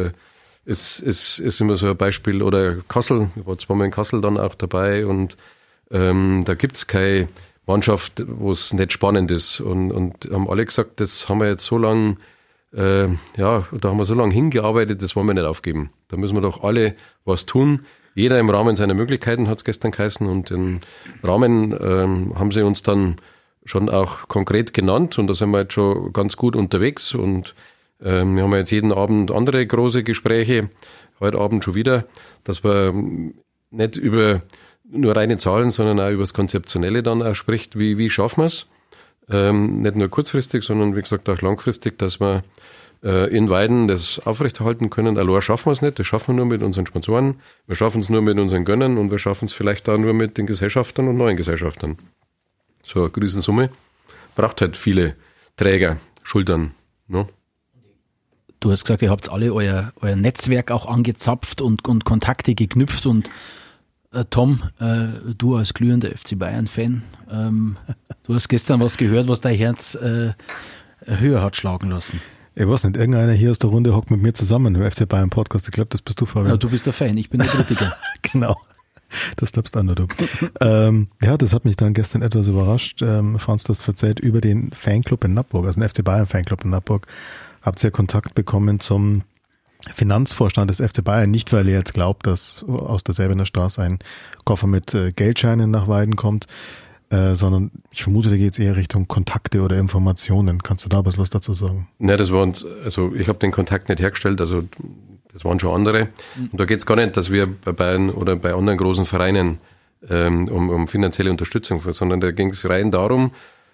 ist immer so ein Beispiel. Oder Kassel. Ich war zweimal in Kassel dann auch dabei. Und da gibt's keine Mannschaft, wo es nicht spannend ist. Und haben alle gesagt, das haben wir jetzt so lange da haben wir so lange hingearbeitet, das wollen wir nicht aufgeben. Da müssen wir doch alle was tun. Jeder im Rahmen seiner Möglichkeiten, hat es gestern geheißen. Und den Rahmen haben sie uns dann schon auch konkret genannt. Und da sind wir jetzt schon ganz gut unterwegs. Und wir haben jetzt jeden Abend andere große Gespräche, heute Abend schon wieder, dass wir nicht über nur reine Zahlen, sondern auch über das Konzeptionelle dann auch spricht. Wie schaffen wir es? Nicht nur kurzfristig, sondern wie gesagt auch langfristig, dass wir in Weiden das aufrechterhalten können. Allein schaffen wir es nicht, das schaffen wir nur mit unseren Sponsoren, wir schaffen es nur mit unseren Gönnern und wir schaffen es vielleicht auch nur mit den Gesellschaftern und neuen Gesellschaftern. So eine Riesensumme braucht halt viele Träger, Schultern. Ne? Du hast gesagt, ihr habt alle euer Netzwerk auch angezapft und Kontakte geknüpft und Tom, du als glühender FC Bayern-Fan, du hast gestern was gehört, was dein Herz höher hat schlagen lassen. Ich weiß nicht, irgendeiner hier aus der Runde hockt mit mir zusammen im FC Bayern Podcast. Ich glaube, das bist du, Fabian. Ja, du bist der Fan, ich bin der Kritiker. Genau, das glaubst du nur du. Ja, das hat mich dann gestern etwas überrascht. Franz, du hast erzählt über den Fanclub in Nappburg, also den FC Bayern Fanclub in Nappburg. Habt ihr Kontakt bekommen zum Finanzvorstand des FC Bayern, nicht weil ihr jetzt glaubt, dass aus der Säbener Straße ein Koffer mit Geldscheinen nach Weiden kommt, sondern ich vermute, da geht es eher Richtung Kontakte oder Informationen. Kannst du da was dazu sagen? Nein, das war uns, also ich habe den Kontakt nicht hergestellt, also das waren schon andere. Und da geht es gar nicht, dass wir bei Bayern oder bei anderen großen Vereinen um finanzielle Unterstützung, sondern da ging es rein darum,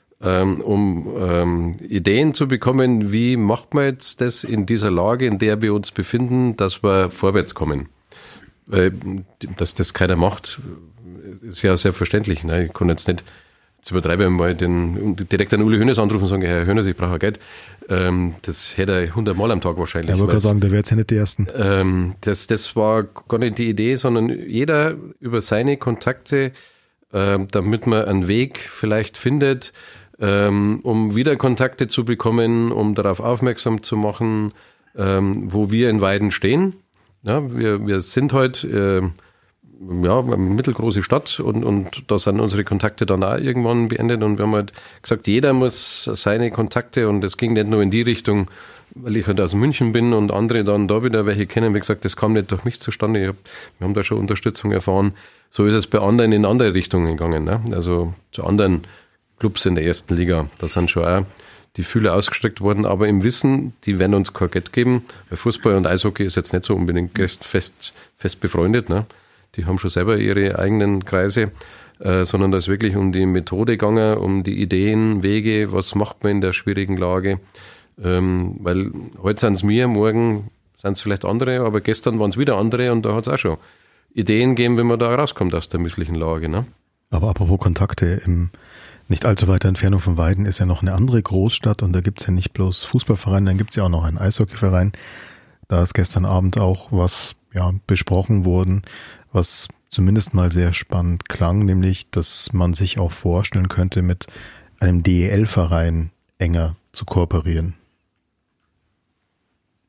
Ideen zu bekommen, wie macht man jetzt das in dieser Lage, in der wir uns befinden, dass wir vorwärts kommen. Dass das keiner macht, ist ja selbstverständlich. Ne? Ich kann jetzt nicht, jetzt übertreibe ich mal, direkt an Uli Hoeneß anrufen und sagen, Herr Hoeneß, ich brauche Geld. Das hätte er 100 Mal am Tag wahrscheinlich. Ja, ich wollte gerade sagen, der wäre jetzt ja nicht die Ersten. Das war gar nicht die Idee, sondern jeder über seine Kontakte, damit man einen Weg vielleicht findet, um wieder Kontakte zu bekommen, um darauf aufmerksam zu machen, wo wir in Weiden stehen. Ja, wir sind heute eine mittelgroße Stadt und da sind unsere Kontakte dann auch irgendwann beendet und wir haben halt gesagt, jeder muss seine Kontakte und es ging nicht nur in die Richtung, weil ich halt aus München bin und andere dann da wieder welche kennen. Wie gesagt, das kam nicht durch mich zustande. Wir haben da schon Unterstützung erfahren. So ist es bei anderen in andere Richtungen gegangen. Ne? Also zu anderen Clubs in der ersten Liga. Da sind schon auch die Fühler ausgestreckt worden, aber im Wissen, die werden uns kein Geld geben. Weil Fußball und Eishockey ist jetzt nicht so unbedingt fest befreundet. Ne? Die haben schon selber ihre eigenen Kreise, sondern da ist wirklich um die Methode gegangen, um die Ideen, Wege, was macht man in der schwierigen Lage. Weil heute sind es mir, morgen sind es vielleicht andere, aber gestern waren es wieder andere und da hat es auch schon Ideen gegeben, wie man da rauskommt aus der misslichen Lage. Ne? Aber apropos Kontakte, nicht allzu weiter Entfernung von Weiden ist ja noch eine andere Großstadt und da gibt's ja nicht bloß Fußballverein, dann gibt's ja auch noch einen Eishockeyverein. Da ist gestern Abend auch was besprochen worden, was zumindest mal sehr spannend klang, nämlich, dass man sich auch vorstellen könnte, mit einem DEL-Verein enger zu kooperieren.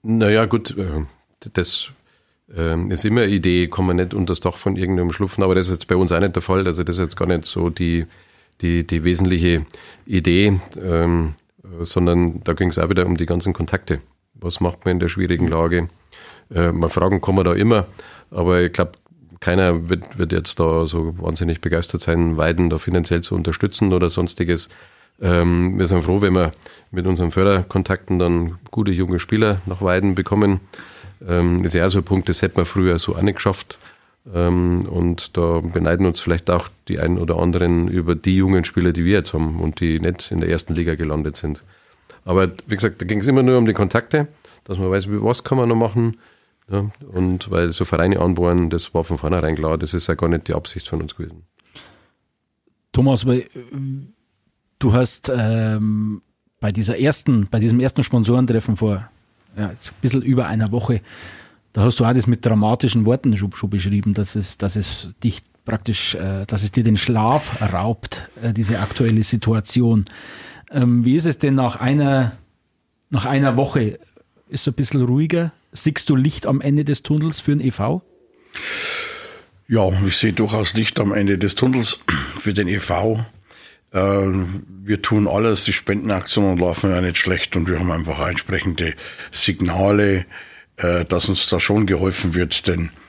Naja, gut, das ist immer eine Idee, kann man nicht unter das Dach von irgendeinem schlupfen, aber das ist jetzt bei uns auch nicht der Fall. Also das ist jetzt gar nicht so die wesentliche Idee, sondern da ging es auch wieder um die ganzen Kontakte. Was macht man in der schwierigen Lage? Mal fragen kann man da immer, aber ich glaube, keiner wird jetzt da so wahnsinnig begeistert sein, Weiden da finanziell zu unterstützen oder sonstiges. Wir sind froh, wenn wir mit unseren Förderkontakten dann gute junge Spieler nach Weiden bekommen. Ist ja auch so ein Punkt, das hätte man früher so auch nicht geschafft. Und da beneiden uns vielleicht auch die einen oder anderen über die jungen Spieler, die wir jetzt haben und die nicht in der ersten Liga gelandet sind. Aber wie gesagt, da ging es immer nur um die Kontakte, dass man weiß, was kann man noch machen. Ja, und weil so Vereine anbohren, das war von vornherein klar, das ist ja gar nicht die Absicht von uns gewesen. Thomas, du hast bei diesem ersten Sponsorentreffen vor jetzt ein bisschen über einer Woche, da hast du auch das mit dramatischen Worten schon beschrieben, dass es dich praktisch, dass es dir den Schlaf raubt, diese aktuelle Situation. Wie ist es denn nach einer Woche? Ist es ein bisschen ruhiger? Siehst du Licht am Ende des Tunnels für den e.V.? Ja, ich sehe durchaus Licht am Ende des Tunnels für den e.V. Wir tun alles, die Spendenaktionen laufen ja nicht schlecht und wir haben einfach entsprechende Signale, dass uns da schon geholfen wird,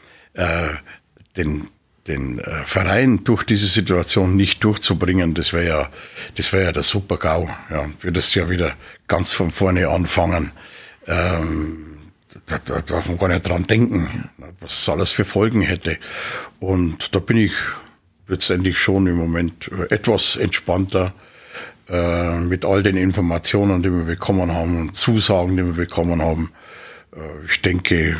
den Verein durch diese Situation nicht durchzubringen. Das wäre ja der Super-GAU. Ja, wir das ja wieder ganz von vorne anfangen. Da darf man gar nicht dran denken, was es alles für Folgen hätte. Und da bin ich letztendlich schon im Moment etwas entspannter mit all den Informationen, die wir bekommen haben und Zusagen, die wir bekommen haben. Ich denke,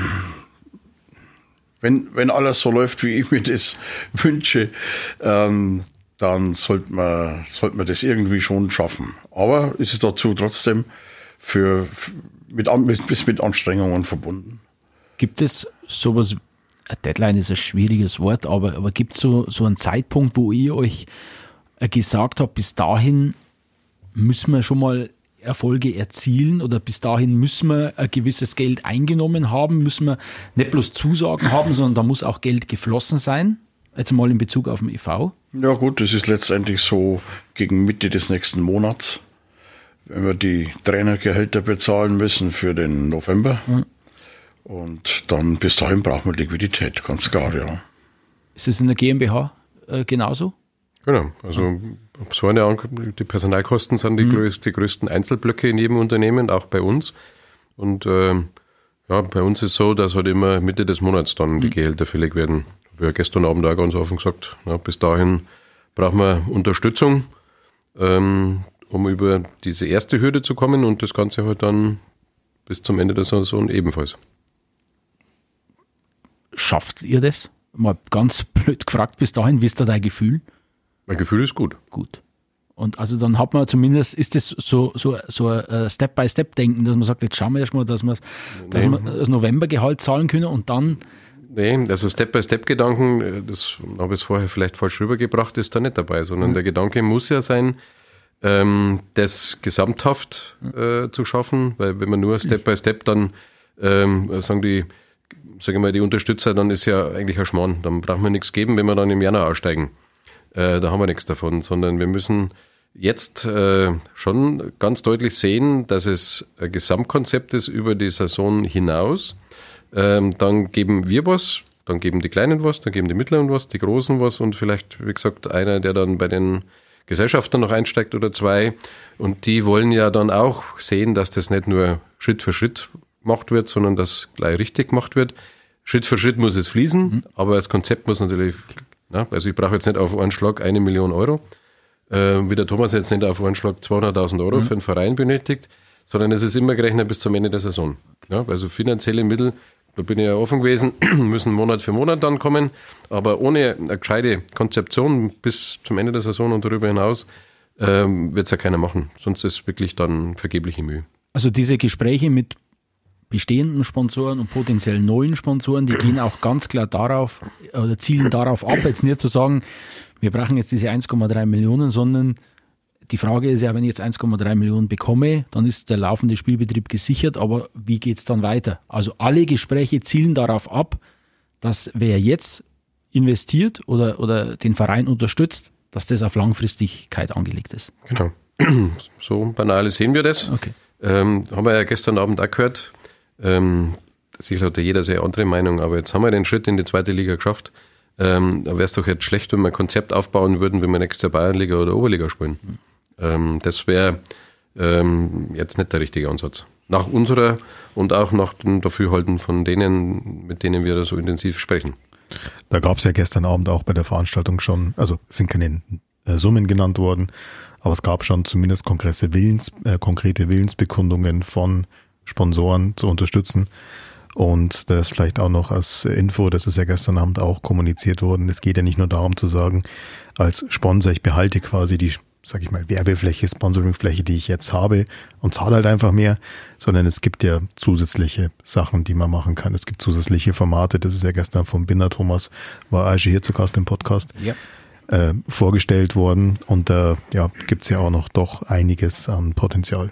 wenn alles so läuft, wie ich mir das wünsche, dann sollte man das irgendwie schon schaffen. Aber ist es dazu trotzdem mit Anstrengungen verbunden. Gibt es sowas, Deadline ist ein schwieriges Wort, aber gibt es so einen Zeitpunkt, wo ihr euch gesagt habt, bis dahin müssen wir schon mal Erfolge erzielen oder bis dahin müssen wir ein gewisses Geld eingenommen haben, müssen wir nicht bloß Zusagen haben, sondern da muss auch Geld geflossen sein, jetzt mal in Bezug auf den e.V.? Ja gut, das ist letztendlich so gegen Mitte des nächsten Monats, wenn wir die Trainergehälter bezahlen müssen für den November. Und dann bis dahin brauchen wir Liquidität, ganz klar, ja. Ist es in der GmbH genauso? Genau, also die Personalkosten sind die größten Einzelblöcke in jedem Unternehmen, auch bei uns. Und bei uns ist es so, dass halt immer Mitte des Monats dann die Gehälter fällig werden. Ich habe ja gestern Abend auch ganz offen gesagt, bis dahin brauchen wir Unterstützung, um über diese erste Hürde zu kommen und das Ganze halt dann bis zum Ende der Saison ebenfalls. Schafft ihr das? Mal ganz blöd gefragt bis dahin, wie ist da dein Gefühl? Mein Gefühl ist gut. Gut. Und also dann hat man zumindest, ist das so ein Step-by-Step-Denken, dass man sagt, jetzt schauen wir erstmal, dass wir das Novembergehalt zahlen können und dann... Nee, also Step-by-Step-Gedanken, das habe ich vorher vielleicht falsch rübergebracht, ist da nicht dabei, sondern der Gedanke muss ja sein, das gesamthaft zu schaffen, weil wenn man nur Step-by-Step dann die Unterstützer, dann ist ja eigentlich ein Schmarrn, dann brauchen wir nichts geben, wenn wir dann im Januar aussteigen. Da haben wir nichts davon, sondern wir müssen jetzt schon ganz deutlich sehen, dass es ein Gesamtkonzept ist über die Saison hinaus. Dann geben wir was, dann geben die Kleinen was, dann geben die Mittleren was, die Großen was und vielleicht, wie gesagt, einer, der dann bei den Gesellschaftern noch einsteigt oder zwei. Und die wollen ja dann auch sehen, dass das nicht nur Schritt für Schritt gemacht wird, sondern dass gleich richtig gemacht wird. Schritt für Schritt muss es fließen, aber das Konzept muss natürlich... Also ich brauche jetzt nicht auf einen Schlag 1 Million Euro, wie der Thomas jetzt nicht auf einen Schlag 200.000 Euro für einen Verein benötigt, sondern es ist immer gerechnet bis zum Ende der Saison. Ja, also finanzielle Mittel, da bin ich ja offen gewesen, müssen Monat für Monat dann kommen, aber ohne eine gescheite Konzeption bis zum Ende der Saison und darüber hinaus wird es ja keiner machen. Sonst ist es wirklich dann vergebliche Mühe. Also diese Gespräche mit bestehenden Sponsoren und potenziell neuen Sponsoren, die gehen auch ganz klar darauf oder zielen darauf ab, jetzt nicht zu sagen, wir brauchen jetzt diese 1,3 Millionen, sondern die Frage ist ja, wenn ich jetzt 1,3 Millionen bekomme, dann ist der laufende Spielbetrieb gesichert, aber wie geht es dann weiter? Also alle Gespräche zielen darauf ab, dass wer jetzt investiert oder den Verein unterstützt, dass das auf Langfristigkeit angelegt ist. Genau. So banal sehen wir das. Okay. Haben wir ja gestern Abend auch gehört. Sicher hat ja jeder sehr andere Meinung, aber jetzt haben wir den Schritt in die zweite Liga geschafft. Da wäre es doch jetzt schlecht, wenn wir ein Konzept aufbauen würden, wenn wir nächstes Jahr Bayernliga oder Oberliga spielen. Das wäre jetzt nicht der richtige Ansatz. Nach unserer und auch nach dem Dafürhalten von denen, mit denen wir da so intensiv sprechen. Da gab es ja gestern Abend auch bei der Veranstaltung schon, also es sind keine Summen genannt worden, aber es gab schon zumindest konkrete Willensbekundungen von Sponsoren zu unterstützen. Und das vielleicht auch noch als Info, das ist ja gestern Abend auch kommuniziert worden. Es geht ja nicht nur darum zu sagen, als Sponsor, ich behalte quasi die, sag ich mal, Werbefläche, Sponsoringfläche, die ich jetzt habe und zahle halt einfach mehr, sondern es gibt ja zusätzliche Sachen, die man machen kann. Es gibt zusätzliche Formate, das ist ja gestern vom Binder Thomas, war Aische hier zu Gast im Podcast, vorgestellt worden. Und da gibt's ja auch noch doch einiges an Potenzial.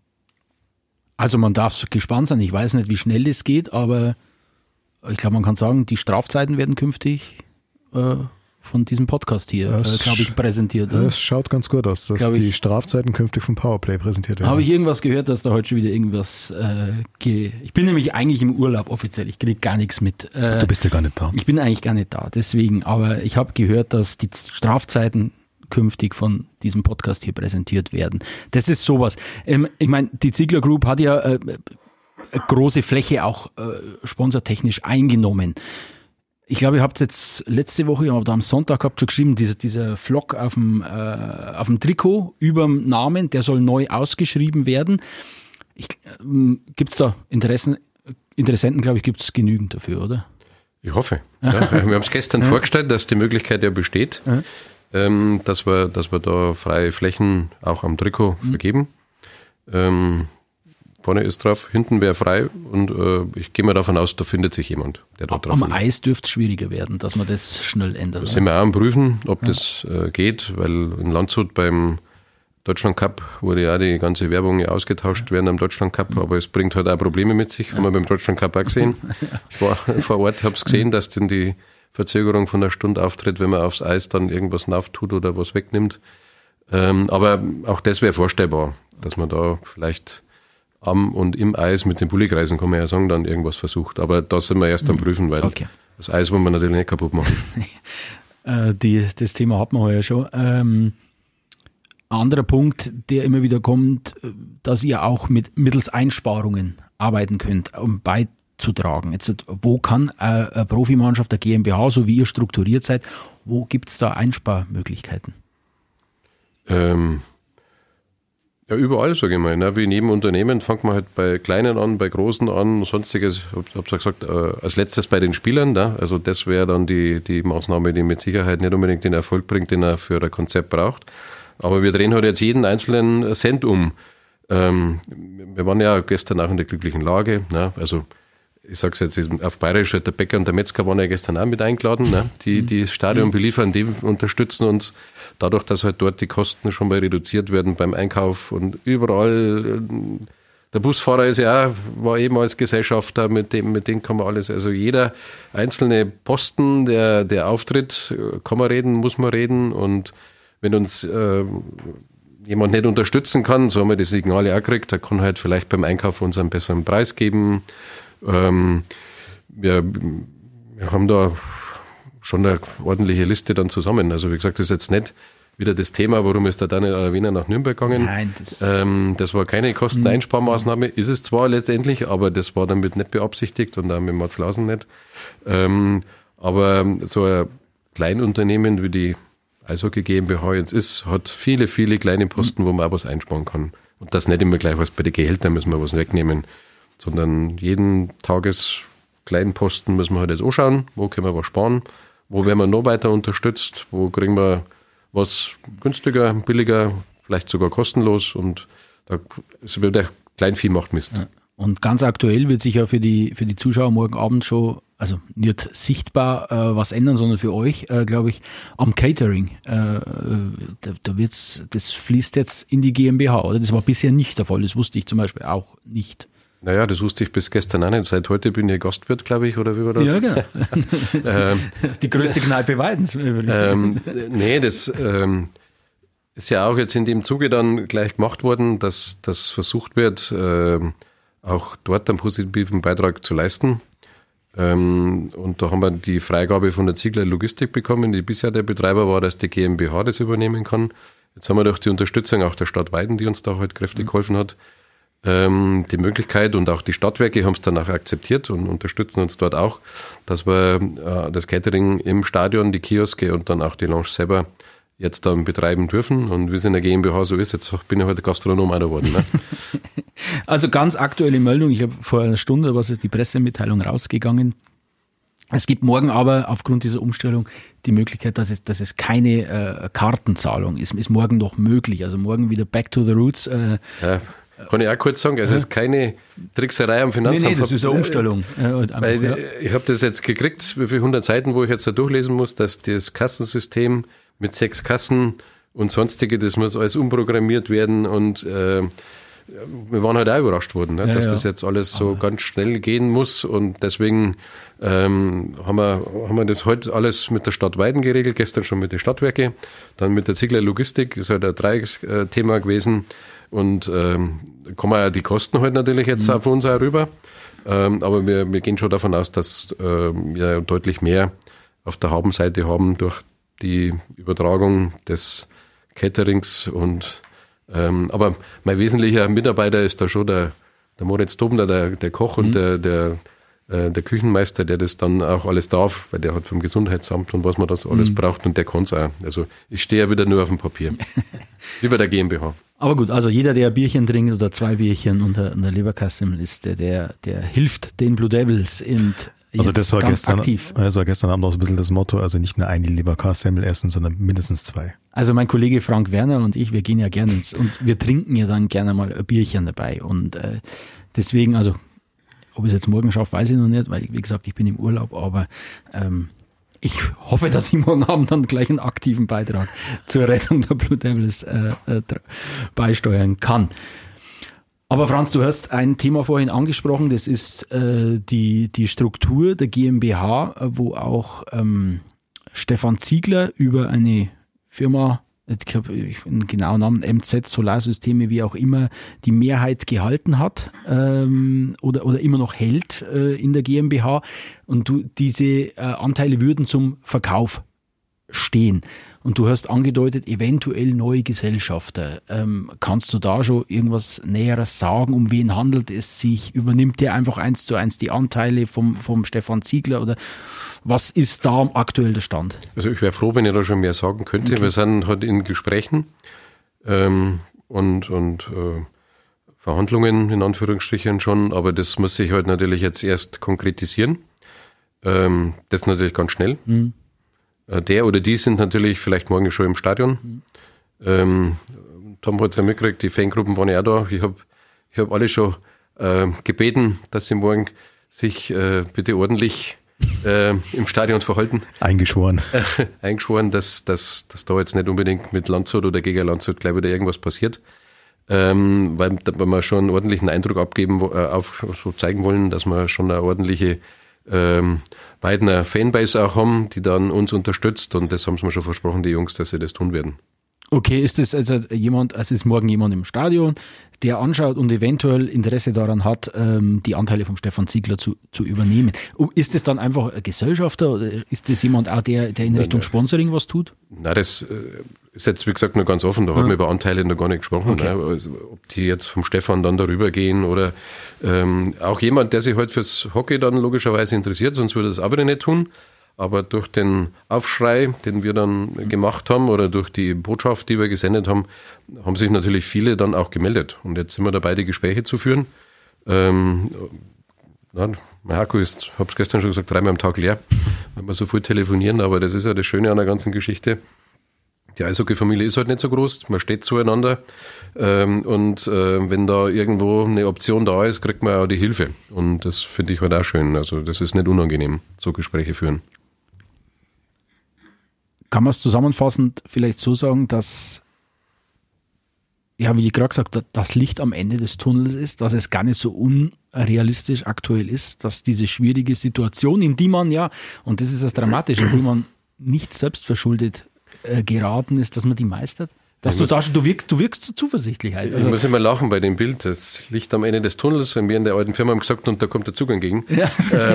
Also man darf gespannt sein. Ich weiß nicht, wie schnell das geht, aber ich glaube, man kann sagen, die Strafzeiten werden künftig von diesem Podcast hier, glaube ich, präsentiert. Das schaut ganz gut aus, dass die Strafzeiten künftig vom Powerplay präsentiert werden. Habe ich irgendwas gehört, dass da heute schon wieder irgendwas Ich bin nämlich eigentlich im Urlaub offiziell, ich kriege gar nichts mit. Du bist ja gar nicht da. Ich bin eigentlich gar nicht da, deswegen. Aber ich habe gehört, dass die Strafzeiten künftig von diesem Podcast hier präsentiert werden. Das ist sowas. Ich meine, die Ziegler Group hat ja eine große Fläche auch sponsortechnisch eingenommen. Ich glaube, ihr habt jetzt letzte Woche oder am Sonntag habt schon geschrieben, dieser Flock auf dem Trikot über dem Namen, der soll neu ausgeschrieben werden. Gibt es da Interessenten, glaube ich, gibt es genügend dafür, oder? Ich hoffe. Ja, wir haben es gestern vorgestellt, dass die Möglichkeit ja besteht. Dass wir da freie Flächen auch am Trikot vergeben. Vorne ist drauf, hinten wäre frei und ich gehe mal davon aus, da findet sich jemand, der da drauf ist. Am Eis dürfte es schwieriger werden, dass man das schnell ändert. Da sind wir auch am Prüfen, ob das geht, weil in Landshut beim Deutschland Cup wurde ja die ganze Werbung ausgetauscht während am Deutschland Cup, aber es bringt halt auch Probleme mit sich, haben wir beim Deutschland Cup auch gesehen. Ich war vor Ort, habe es gesehen, dass denn die Verzögerung von einer Stunde auftritt, wenn man aufs Eis dann irgendwas tut oder was wegnimmt. Aber auch das wäre vorstellbar, dass man da vielleicht am und im Eis mit den Bulligreisen, kann man ja sagen, dann irgendwas versucht. Aber da sind wir erst am Prüfen, weil das Eis wollen wir natürlich nicht kaputt machen. Das Thema hat man ja schon. Ein anderer Punkt, der immer wieder kommt, dass ihr auch mittels Einsparungen arbeiten könnt, um beizutragen. Jetzt, wo kann eine Profimannschaft, der GmbH, so wie ihr strukturiert seid, wo gibt es da Einsparmöglichkeiten? Ja, überall, sage ich mal. Ne? Wie in jedem Unternehmen fängt man halt bei Kleinen an, bei Großen an, sonstiges. Ich habe ja gesagt, als letztes bei den Spielern. Ne? Also das wäre dann die Maßnahme, die mit Sicherheit nicht unbedingt den Erfolg bringt, den er für ein Konzept braucht. Aber wir drehen halt jetzt jeden einzelnen Cent um. Wir waren ja gestern auch in der glücklichen Lage. Ne? Also ich sage es jetzt auf Bayerisch, der Bäcker und der Metzger waren ja gestern auch mit eingeladen. Ne? Die das Stadion beliefern, die unterstützen uns. Dadurch, dass halt dort die Kosten schon mal reduziert werden beim Einkauf und überall. Der Busfahrer war eben als Gesellschafter, mit dem kann man alles, also jeder einzelne Posten, der auftritt, kann man reden, muss man reden. Und wenn uns jemand nicht unterstützen kann, so haben wir die Signale auch gekriegt, der kann halt vielleicht beim Einkauf uns einen besseren Preis geben. Wir haben da schon eine ordentliche Liste dann zusammen. Also wie gesagt, das ist jetzt nicht wieder das Thema, warum ist der Daniel Aravena nach Nürnberg gegangen. Nein, das war keine Kosteneinsparmaßnahme, ist es zwar letztendlich, aber das war damit nicht beabsichtigt und auch mit Mats Lausen nicht. Aber so ein Kleinunternehmen wie die Eishockey GmbH jetzt ist, hat viele, viele kleine Posten, wo man auch was einsparen kann. Und das nicht immer gleich was bei den Gehältern müssen wir was wegnehmen, sondern jeden kleinen Posten müssen wir halt jetzt anschauen, wo können wir was sparen, wo werden wir noch weiter unterstützt, wo kriegen wir was günstiger, billiger, vielleicht sogar kostenlos und da wird der Kleinvieh macht Mist. Und ganz aktuell wird sich ja für die Zuschauer morgen Abend schon also nicht sichtbar was ändern, sondern für euch, glaube ich, am Catering. Das fließt jetzt in die GmbH, oder? Das war bisher nicht der Fall, das wusste ich zum Beispiel auch nicht. Naja, das wusste ich bis gestern auch nicht. Seit heute bin ich Gastwirt, glaube ich, oder wie war das? Ja, genau. Die größte Kneipe Weidens. Nee, das ist ja auch jetzt in dem Zuge dann gleich gemacht worden, dass das versucht wird, auch dort einen positiven Beitrag zu leisten. Und da haben wir die Freigabe von der Ziegler Logistik bekommen, die bisher der Betreiber war, dass die GmbH das übernehmen kann. Jetzt haben wir durch die Unterstützung auch der Stadt Weiden, die uns da halt kräftig geholfen hat, die Möglichkeit, und auch die Stadtwerke haben es dann auch akzeptiert und unterstützen uns dort auch, dass wir das Catering im Stadion, die Kioske und dann auch die Lounge selber jetzt dann betreiben dürfen. Und wie es in der GmbH so ist, jetzt bin ich heute Gastronom auch geworden. Ne? Also ganz aktuelle Meldung, ich habe vor einer Stunde, was ist die Pressemitteilung rausgegangen. Es gibt morgen aber aufgrund dieser Umstellung die Möglichkeit, dass es keine Kartenzahlung ist. Ist morgen noch möglich. Also morgen wieder back to the roots. Ja. Kann ich auch kurz sagen, es ist keine Trickserei am Finanzamt. Nee, das ist eine Umstellung. Ich habe das jetzt gekriegt, wie viele 100 Seiten, wo ich jetzt da durchlesen muss, dass das Kassensystem mit 6 Kassen und sonstige, das muss alles umprogrammiert werden, und wir waren halt auch überrascht worden, ne, dass das jetzt alles so ganz schnell gehen muss, und deswegen haben wir das heute alles mit der Stadt Weiden geregelt, gestern schon mit den Stadtwerke, dann mit der Ziegler Logistik, ist halt ein Dreiecksthema gewesen. Und kommen ja die Kosten halt natürlich jetzt auf uns auch rüber. Aber wir gehen schon davon aus, dass wir deutlich mehr auf der Habenseite haben durch die Übertragung des Caterings. Aber mein wesentlicher Mitarbeiter ist da schon der Moritz Dobner, der Koch und der Küchenmeister, der das dann auch alles darf, weil der hat vom Gesundheitsamt und was man das alles braucht, und der kann es auch. Also ich stehe ja wieder nur auf dem Papier. Wie bei der GmbH. Aber gut, also jeder, der ein Bierchen trinkt oder 2 Bierchen und eine Leberkastenliste, der hilft den Blue Devils also das war gestern aktiv. Das war gestern Abend auch so ein bisschen das Motto, also nicht nur eine Leberkassemmel essen, sondern mindestens 2. Also mein Kollege Frank Werner und ich, wir gehen ja gerne und wir trinken ja dann gerne mal ein Bierchen dabei, und deswegen, also ob ich es jetzt morgen schaffe, weiß ich noch nicht, weil, wie gesagt, ich bin im Urlaub, aber ich hoffe, dass ich morgen Abend dann gleich einen aktiven Beitrag zur Rettung der Blue Devils beisteuern kann. Aber Franz, du hast ein Thema vorhin angesprochen, das ist die Struktur der GmbH, wo auch Stefan Ziegler über eine Firma, ich habe einen genauen Namen, MZ Solarsysteme, wie auch immer, die Mehrheit gehalten hat oder immer noch hält in der GmbH, und diese Anteile würden zum Verkauf stehen. Und du hast angedeutet, eventuell neue Gesellschafter. Kannst du da schon irgendwas Näheres sagen? Um wen handelt es sich? Übernimmt der einfach 1:1 die Anteile vom Stefan Ziegler, oder was ist da aktuell der Stand? Also ich wäre froh, wenn ich da schon mehr sagen könnte. Okay. Wir sind halt in Gesprächen und Verhandlungen in Anführungsstrichen schon, aber das muss sich halt natürlich jetzt erst konkretisieren. Das natürlich ganz schnell. Der oder die sind natürlich vielleicht morgen schon im Stadion. Haben heute ja mitgekriegt, die Fangruppen waren ja auch da. Ich hab alle schon gebeten, dass sie morgen sich bitte ordentlich im Stadion verhalten. Eingeschworen, dass da jetzt nicht unbedingt mit Landshut oder gegen Landshut gleich wieder irgendwas passiert. Weil wir schon einen ordentlichen Eindruck zeigen wollen, dass wir schon eine ordentliche Weidener Fanbase auch haben, die dann uns unterstützt, und das haben sie mir schon versprochen, die Jungs, dass sie das tun werden. Okay, ist das also ist morgen jemand im Stadion, der anschaut und eventuell Interesse daran hat, die Anteile vom Stefan Ziegler zu übernehmen? Ist das dann einfach ein Gesellschafter, oder ist das jemand auch, der in Richtung Sponsoring was tut? Nein, das ist jetzt, wie gesagt, nur ganz offen. Da haben wir über Anteile noch gar nicht gesprochen. Okay. Ne? Also, ob die jetzt vom Stefan dann darüber gehen oder auch jemand, der sich halt fürs Hockey dann logischerweise interessiert, sonst würde das auch wieder nicht tun. Aber durch den Aufschrei, den wir dann gemacht haben, oder durch die Botschaft, die wir gesendet haben, haben sich natürlich viele dann auch gemeldet. Und jetzt sind wir dabei, die Gespräche zu führen. Mein Akku ist, ich habe es gestern schon gesagt, 3-mal am Tag leer, weil wir so viel telefonieren. Aber das ist ja das Schöne an der ganzen Geschichte, die Eishockey-Familie ist halt nicht so groß, man steht zueinander und wenn da irgendwo eine Option da ist, kriegt man auch die Hilfe und das finde ich halt auch schön, also das ist nicht unangenehm, so Gespräche führen. Kann man es zusammenfassend vielleicht so sagen, dass, ja, wie ich gerade gesagt habe, das Licht am Ende des Tunnels ist, dass es gar nicht so unrealistisch aktuell ist, dass diese schwierige Situation, in die man ja, und das ist das Dramatische, in die man nicht selbst verschuldet geraten ist, dass man die meistert? Dass du wirkst so zuversichtlich halt. Also, ich muss immer lachen bei dem Bild, das Licht am Ende des Tunnels, wir in der alten Firma haben gesagt, und da kommt der Zug entgegen. Ja.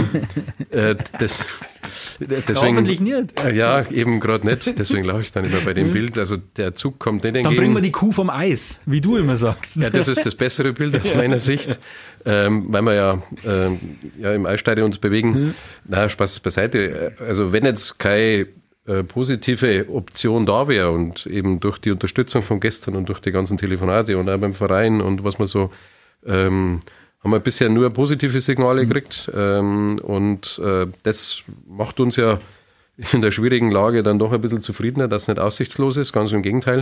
Deswegen, hoffentlich nicht. Ja, eben gerade nicht, deswegen lache ich dann immer bei dem Bild, also der Zug kommt nicht entgegen. Dann bringen wir die Kuh vom Eis, wie du immer sagst. Ja, das ist das bessere Bild aus meiner Sicht, weil wir ja im Eisstadion uns bewegen. Na, Spaß beiseite, also wenn jetzt keine positive Option da wäre und eben durch die Unterstützung von gestern und durch die ganzen Telefonate und auch beim Verein und was man so, haben wir bisher nur positive Signale gekriegt und das macht uns ja in der schwierigen Lage dann doch ein bisschen zufriedener, dass es nicht aussichtslos ist, ganz im Gegenteil.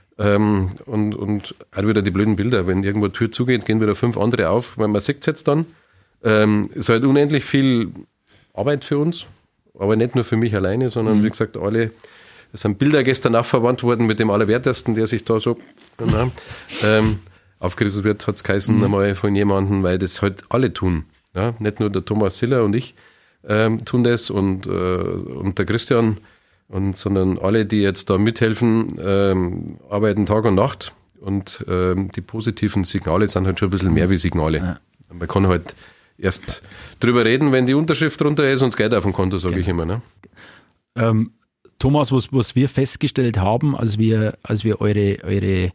Und auch wieder die blöden Bilder, wenn irgendwo eine Tür zugeht, gehen wieder 5 andere auf, weil man sieht es jetzt dann. Ist halt unendlich viel Arbeit für uns. Aber nicht nur für mich alleine, sondern wie gesagt, es sind Bilder gestern auch verwandt worden mit dem Allerwertesten, der sich da so aufgerissen wird, hat es geheißen einmal von jemandem, weil das halt alle tun. Ja? Nicht nur der Thomas Siller und ich tun das und der Christian, sondern alle, die jetzt da mithelfen, arbeiten Tag und Nacht und die positiven Signale sind halt schon ein bisschen mehr wie Signale. Ja. Man kann halt erst drüber reden, wenn die Unterschrift drunter ist und das Geld auf dem Konto, sage ich immer. Ne? Thomas, was wir festgestellt haben, als wir euer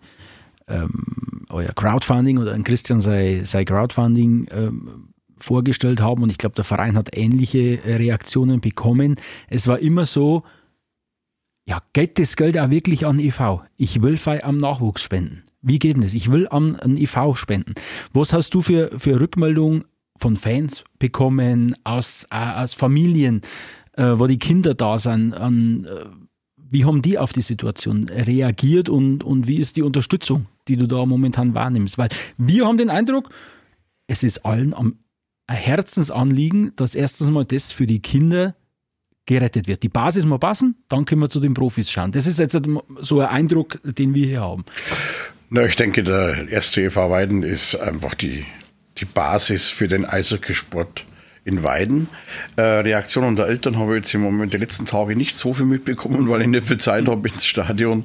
Crowdfunding oder Christian sein Crowdfunding vorgestellt haben, und ich glaube, der Verein hat ähnliche Reaktionen bekommen. Es war immer so, ja, geht das Geld auch wirklich an e.V.? Ich will am Nachwuchs spenden. Wie geht denn das? Ich will an e.V. spenden. Was hast du für Rückmeldung von Fans bekommen, aus Familien, wo die Kinder da sind? Wie haben die auf die Situation reagiert und wie ist die Unterstützung, die du da momentan wahrnimmst? Weil wir haben den Eindruck, es ist allen ein Herzensanliegen, dass erstens mal das für die Kinder gerettet wird. Die Basis muss passen, dann können wir zu den Profis schauen. Das ist jetzt so ein Eindruck, den wir hier haben. Na, ich denke, der erste e.V. Weiden ist einfach die Basis für den Eishockeysport in Weiden. Reaktionen der Eltern habe ich jetzt im Moment die letzten Tage nicht so viel mitbekommen, weil ich nicht viel Zeit habe, ins Stadion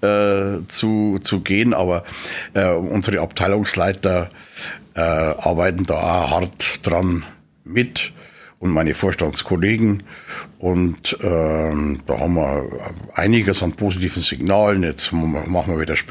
zu gehen. Aber unsere Abteilungsleiter arbeiten da auch hart dran mit und meine Vorstandskollegen. Und da haben wir einiges an positiven Signalen. Jetzt machen wir wieder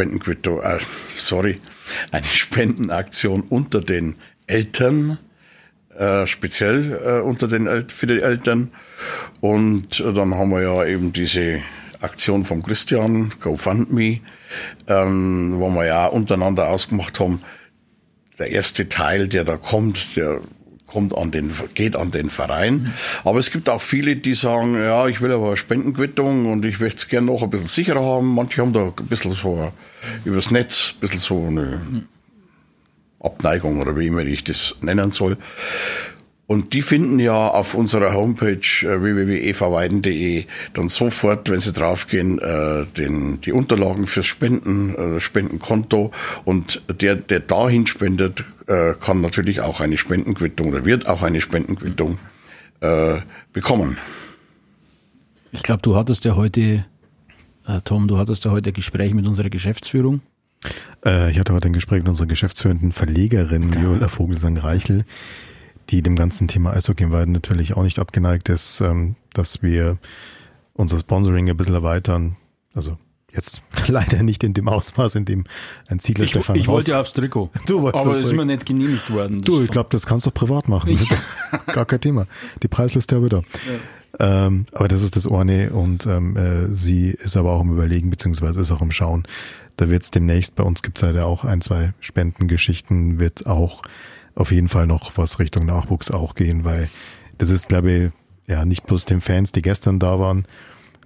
eine Spendenaktion unter den Eltern, speziell für die Eltern. Und dann haben wir ja eben diese Aktion vom Christian, GoFundMe, wo wir ja untereinander ausgemacht haben, der erste Teil, der da kommt, geht an den Verein. Aber es gibt auch viele, die sagen, ja, ich will aber eine Spendenquittung und ich möchte es gerne noch ein bisschen sicherer haben. Manche haben da ein bisschen so übers Netz, ein bisschen so eine Abneigung oder wie immer ich das nennen soll. Und die finden ja auf unserer Homepage www.evweiden.de dann sofort, wenn sie draufgehen, die Unterlagen fürs Spendenkonto. Und der dahin spendet, kann natürlich auch eine Spendenquittung oder wird auch eine Spendenquittung bekommen. Ich glaube, du hattest ja heute, Tom, ein Gespräch mit unserer Geschäftsführung. Ich hatte heute ein Gespräch mit unserer geschäftsführenden Verlegerin, Viola Vogelsang-Reichel, die dem ganzen Thema Eishockey in Weiden natürlich auch nicht abgeneigt ist, dass wir unser Sponsoring ein bisschen erweitern. Also jetzt leider nicht in dem Ausmaß, in dem ein Ziegler Stefan Ich wollte ja aufs Trikot, aber das ist mir nicht genehmigt worden. Ich glaube, das kannst du privat machen. Ja. Gar kein Thema. Die Preisliste habe ich da. Ja. Aber das ist das eine und sie ist aber auch im Überlegen, beziehungsweise ist auch im Schauen. Da wird es demnächst, bei uns gibt es ja auch 1-2 Spendengeschichten, wird auch auf jeden Fall noch was Richtung Nachwuchs auch gehen, weil das ist, glaube ich, ja nicht bloß den Fans, die gestern da waren,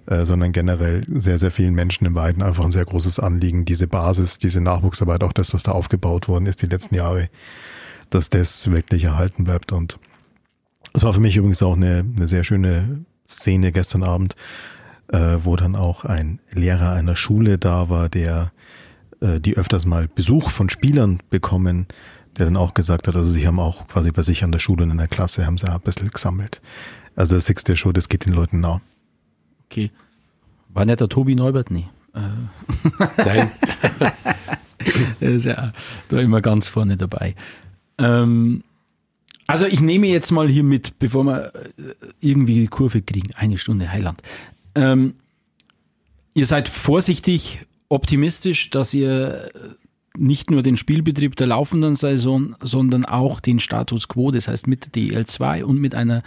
sondern generell sehr, sehr vielen Menschen in Weiden einfach ein sehr großes Anliegen, diese Basis, diese Nachwuchsarbeit, auch das, was da aufgebaut worden ist die letzten Jahre, dass das wirklich erhalten bleibt. Und es war für mich übrigens auch eine sehr schöne Szene gestern Abend, wo dann auch ein Lehrer einer Schule da war, die öfters mal Besuch von Spielern bekommen, der dann auch gesagt hat, also sie haben auch quasi bei sich an der Schule und in der Klasse haben sie ein bisschen gesammelt. Also das siehst du schon, das geht den Leuten nah. Okay. War nicht der Tobi Neubert? Nee. Nein. Der ist ja da immer ganz vorne dabei. Also ich nehme jetzt mal hier mit, bevor wir irgendwie die Kurve kriegen, 1 Stunde Heiland. Ihr seid vorsichtig optimistisch, dass ihr nicht nur den Spielbetrieb der laufenden Saison, sondern auch den Status Quo, das heißt mit der DL2 und mit einer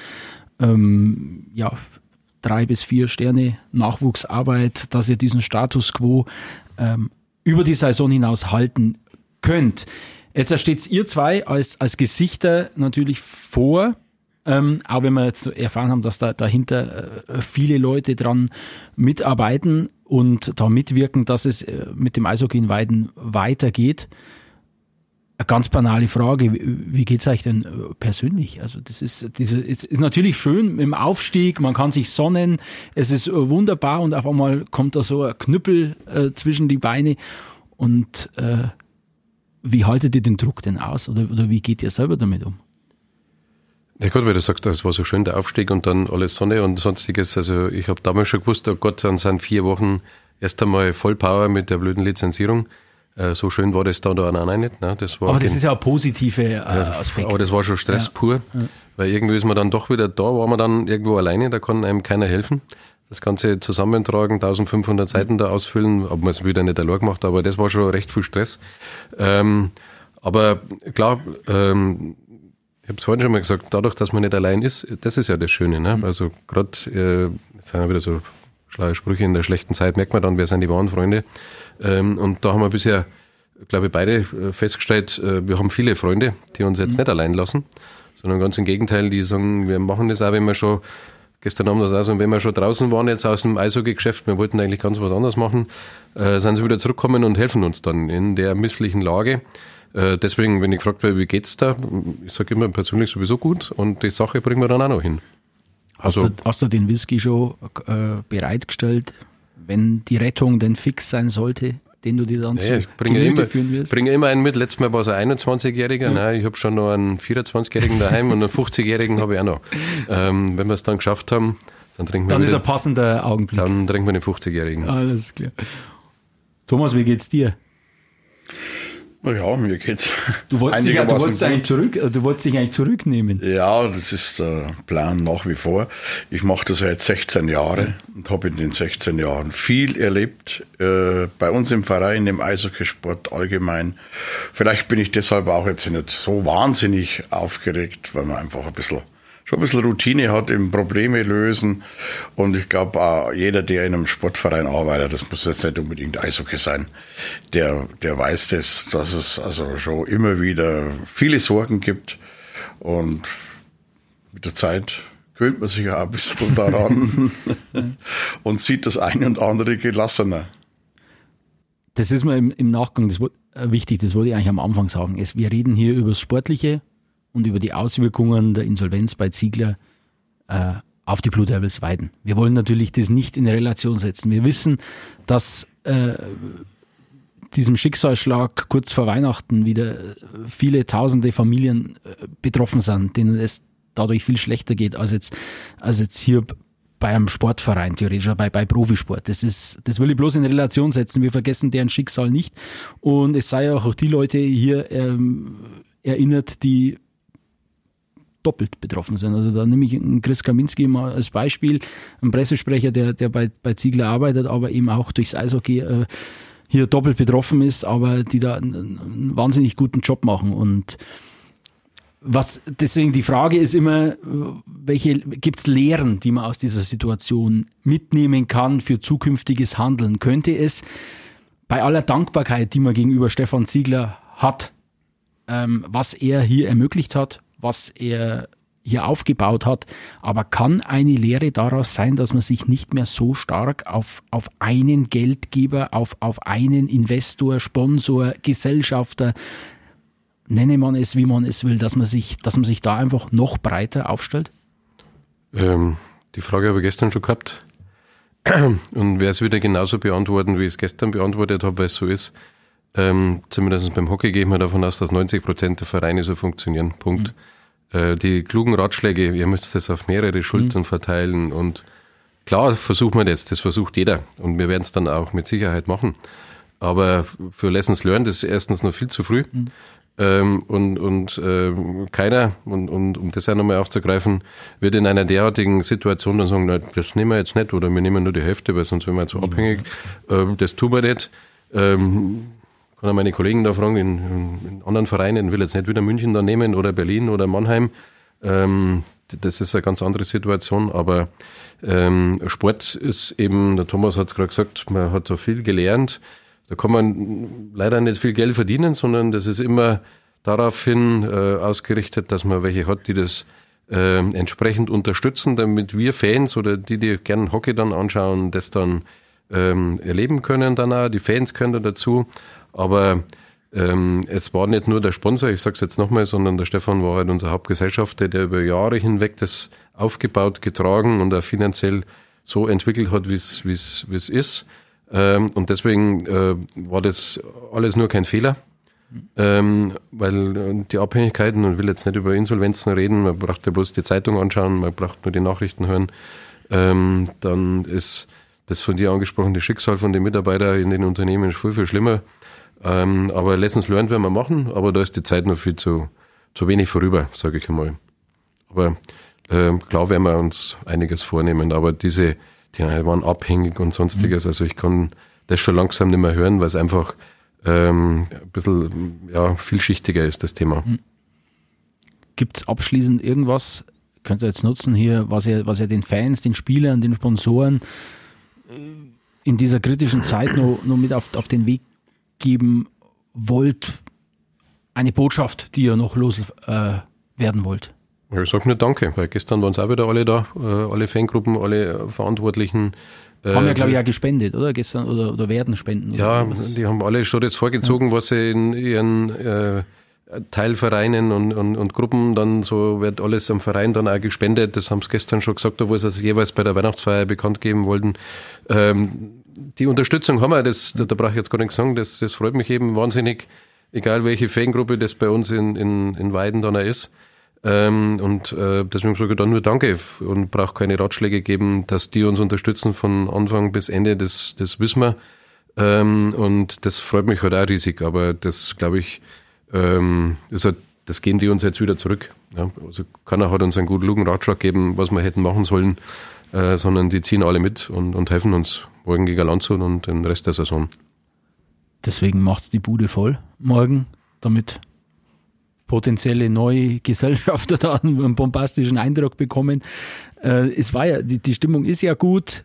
3 bis 4 Sterne Nachwuchsarbeit, dass ihr diesen Status Quo über die Saison hinaus halten könnt. Jetzt steht ihr zwei als Gesichter natürlich vor, auch wenn wir jetzt erfahren haben, dass da dahinter viele Leute dran mitarbeiten und da mitwirken, dass es mit dem Eishockey in Weiden weitergeht. Eine ganz banale Frage, wie geht es euch denn persönlich? Also das ist natürlich schön mit dem Aufstieg, man kann sich sonnen, es ist wunderbar und auf einmal kommt da so ein Knüppel zwischen die Beine und wie haltet ihr den Druck denn aus oder wie geht ihr selber damit um? Ja gut, weil du sagst, es war so schön der Aufstieg und dann alles Sonne und sonstiges. Also ich habe damals schon gewusst, oh Gott, dann sind 4 Wochen erst einmal Vollpower mit der blöden Lizenzierung. So schön war das da auch nicht. Ne? Das war aber das ist ja ein positiver Aspekt. Aber das war schon Stress pur, weil irgendwie ist man dann doch wieder da, war man dann irgendwo alleine, da kann einem keiner helfen. Das Ganze zusammentragen, 1500 Seiten da ausfüllen, ob man es wieder nicht allein gemacht, aber das war schon recht viel Stress. Aber klar, ich habe es vorhin schon mal gesagt, dadurch, dass man nicht allein ist, das ist ja das Schöne. Ne? Also gerade, jetzt sind ja wieder so schlaue Sprüche, in der schlechten Zeit merkt man dann, wer sind die wahren Freunde. Und da haben wir bisher, glaube ich, beide festgestellt, wir haben viele Freunde, die uns jetzt nicht allein lassen, sondern ganz im Gegenteil, die sagen, wir machen das auch, wenn wir schon, gestern haben wir das auch so, wenn wir schon draußen waren jetzt aus dem Eishockey-Geschäft, wir wollten eigentlich ganz was anderes machen, sind sie wieder zurückgekommen und helfen uns dann in der misslichen Lage. Deswegen, wenn ich gefragt werde, wie geht's da, ich sage immer persönlich sowieso gut und die Sache bringen wir dann auch noch hin. Hast du den Whisky schon bereitgestellt, wenn die Rettung denn fix sein sollte, den du dir dann zu Gemüte führen wirst? Ich bringe immer einen mit. Letztes Mal war es ein 21-Jähriger. Nein, ich habe schon noch einen 24-Jährigen daheim und einen 50-Jährigen habe ich auch noch. Wenn wir es dann geschafft haben, dann trinken wir Dann ist ein passender Augenblick. Dann trinken wir den 50-Jährigen. Alles klar. Thomas, wie geht's dir? Ja, mir geht's. Du wolltest dich eigentlich zurücknehmen. Ja, das ist der Plan nach wie vor. Ich mache das seit 16 Jahren und habe in den 16 Jahren viel erlebt. Bei uns im Verein, im Eishockeysport allgemein. Vielleicht bin ich deshalb auch jetzt nicht so wahnsinnig aufgeregt, weil man einfach schon ein bisschen Routine hat im Probleme lösen. Und ich glaube, jeder, der in einem Sportverein arbeitet, das muss jetzt nicht unbedingt Eishockey sein, der weiß das, dass es also schon immer wieder viele Sorgen gibt. Und mit der Zeit gewöhnt man sich auch ein bisschen daran und sieht das eine und andere gelassener. Das ist mir im Nachgang wichtig, das wollte ich eigentlich am Anfang sagen. Wir reden hier über das Sportliche und über die Auswirkungen der Insolvenz bei Ziegler auf die Blue Devils Weiden. Wir wollen natürlich das nicht in Relation setzen. Wir wissen, dass diesem Schicksalsschlag kurz vor Weihnachten wieder viele tausende Familien betroffen sind, denen es dadurch viel schlechter geht als jetzt hier bei einem Sportverein, theoretisch bei Profisport. Das will ich bloß in Relation setzen. Wir vergessen deren Schicksal nicht. Und es sei auch die Leute hier erinnert, die doppelt betroffen sind. Also da nehme ich einen Chris Kaminski mal als Beispiel, ein Pressesprecher, der bei Ziegler arbeitet, aber eben auch durchs Eishockey hier doppelt betroffen ist, aber die da einen wahnsinnig guten Job machen. Und deswegen die Frage ist immer, gibt es Lehren, die man aus dieser Situation mitnehmen kann für zukünftiges Handeln? Könnte es bei aller Dankbarkeit, die man gegenüber Stefan Ziegler hat, was er hier ermöglicht hat, was er hier aufgebaut hat. Aber kann eine Lehre daraus sein, dass man sich nicht mehr so stark auf einen Geldgeber, auf einen Investor, Sponsor, Gesellschafter, nenne man es, wie man es will, dass man sich da einfach noch breiter aufstellt? Die Frage habe ich gestern schon gehabt und werde es wieder genauso beantworten, wie ich es gestern beantwortet habe, weil es so ist. Zumindest beim Hockey gehen wir davon aus, dass 90% der Vereine so funktionieren. Punkt. Die klugen Ratschläge, ihr müsst das auf mehrere Schultern verteilen und klar versuchen wir das versucht jeder und wir werden es dann auch mit Sicherheit machen. Aber für Lessons Learned ist erstens noch viel zu früh. Keiner, um das auch nochmal aufzugreifen, wird in einer derartigen Situation dann sagen, na, das nehmen wir jetzt nicht oder wir nehmen nur die Hälfte, weil sonst wären wir zu abhängig. Das tun wir nicht. Kann auch meine Kollegen da fragen, in anderen Vereinen, will jetzt nicht wieder München da nehmen oder Berlin oder Mannheim. Das ist eine ganz andere Situation, aber Sport ist eben, der Thomas hat es gerade gesagt, man hat so viel gelernt. Da kann man leider nicht viel Geld verdienen, sondern das ist immer daraufhin ausgerichtet, dass man welche hat, die das entsprechend unterstützen, damit wir Fans oder die gerne Hockey dann anschauen, das dann erleben können dann auch. Die Fans können da dazu, aber es war nicht nur der Sponsor, ich sage es jetzt nochmal, sondern der Stefan war halt unser Hauptgesellschafter, der über Jahre hinweg das aufgebaut, getragen und auch finanziell so entwickelt hat, wie es ist. Und deswegen war das alles nur kein Fehler, weil die Abhängigkeiten, und ich will jetzt nicht über Insolvenzen reden, man braucht ja bloß die Zeitung anschauen, man braucht nur die Nachrichten hören, dann ist das von dir angesprochene Schicksal von den Mitarbeitern in den Unternehmen viel, viel schlimmer. Aber Lessons Learned werden wir machen, aber da ist die Zeit noch viel zu wenig vorüber, sage ich einmal. Aber klar werden wir uns einiges vornehmen, aber die waren abhängig und sonstiges. Also ich kann das schon langsam nicht mehr hören, weil es einfach ein bisschen vielschichtiger ist, das Thema. Gibt es abschließend irgendwas, könnt ihr jetzt nutzen hier, was ihr den Fans, den Spielern, den Sponsoren in dieser kritischen Zeit noch mit auf den Weg geben wollt? Eine Botschaft, die ihr noch loswerden wollt? Ich sage nur Danke, weil gestern waren es auch wieder alle da, alle Fangruppen, alle Verantwortlichen. Haben ja, glaube ich, auch gespendet, oder? Gestern oder werden spenden. Ja, oder die haben alle schon jetzt vorgezogen, was sie in ihren Teilvereinen und Gruppen dann so, wird alles am Verein dann auch gespendet. Das haben sie gestern schon gesagt, obwohl sie es jeweils bei der Weihnachtsfeier bekannt geben wollten. Die Unterstützung haben wir, da brauche ich jetzt gar nichts sagen, das freut mich eben wahnsinnig, egal welche Fangruppe das bei uns in Weiden dann auch ist. Deswegen sage ich dann nur Danke und brauche keine Ratschläge geben, dass die uns unterstützen von Anfang bis Ende, das wissen wir. Und das freut mich halt auch riesig, aber das glaube ich, das gehen die uns jetzt wieder zurück. Ja, also keiner hat uns einen guten Ratschlag gegeben, was wir hätten machen sollen, sondern die ziehen alle mit und helfen uns morgen gegen Landshut und den Rest der Saison. Deswegen macht die Bude voll morgen, damit potenzielle neue Gesellschafter da einen bombastischen Eindruck bekommen. Es war ja, die Stimmung ist ja gut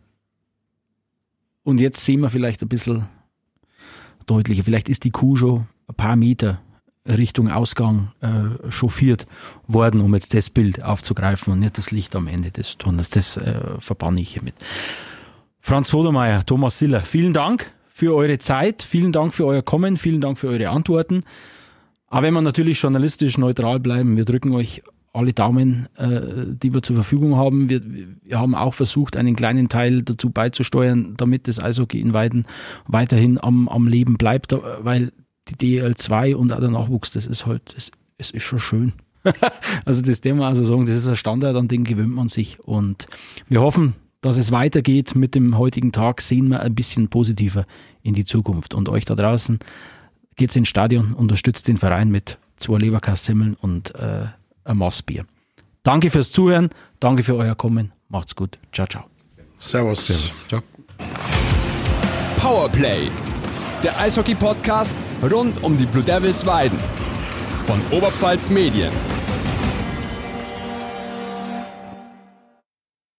und jetzt sehen wir vielleicht ein bisschen deutlicher. Vielleicht ist die Kuh schon ein paar Meter Richtung Ausgang chauffiert worden, um jetzt das Bild aufzugreifen und nicht das Licht am Ende des Tunnels. Das verbanne ich hiermit. Franz Vodermeier, Thomas Siller, vielen Dank für eure Zeit, vielen Dank für euer Kommen, vielen Dank für eure Antworten. Aber wenn wir natürlich journalistisch neutral bleiben, wir drücken euch alle Daumen, die wir zur Verfügung haben. Wir haben auch versucht, einen kleinen Teil dazu beizusteuern, damit das Eishockey in Weiden weiterhin am Leben bleibt, weil die DEL2 und auch der Nachwuchs, das ist halt, es ist schon schön. Also das darf man also sagen, das ist ein Standard, an den gewöhnt man sich. Und wir hoffen, dass es weitergeht mit dem heutigen Tag, sehen wir ein bisschen positiver in die Zukunft. Und euch da draußen, geht's ins Stadion, unterstützt den Verein mit 2 Leberkassemmeln und ein Maßbier. Danke fürs Zuhören, danke für euer Kommen, macht's gut, ciao, ciao. Servus. Ciao. Powerplay, der Eishockey-Podcast rund um die Blue Devils Weiden von Oberpfalz Medien.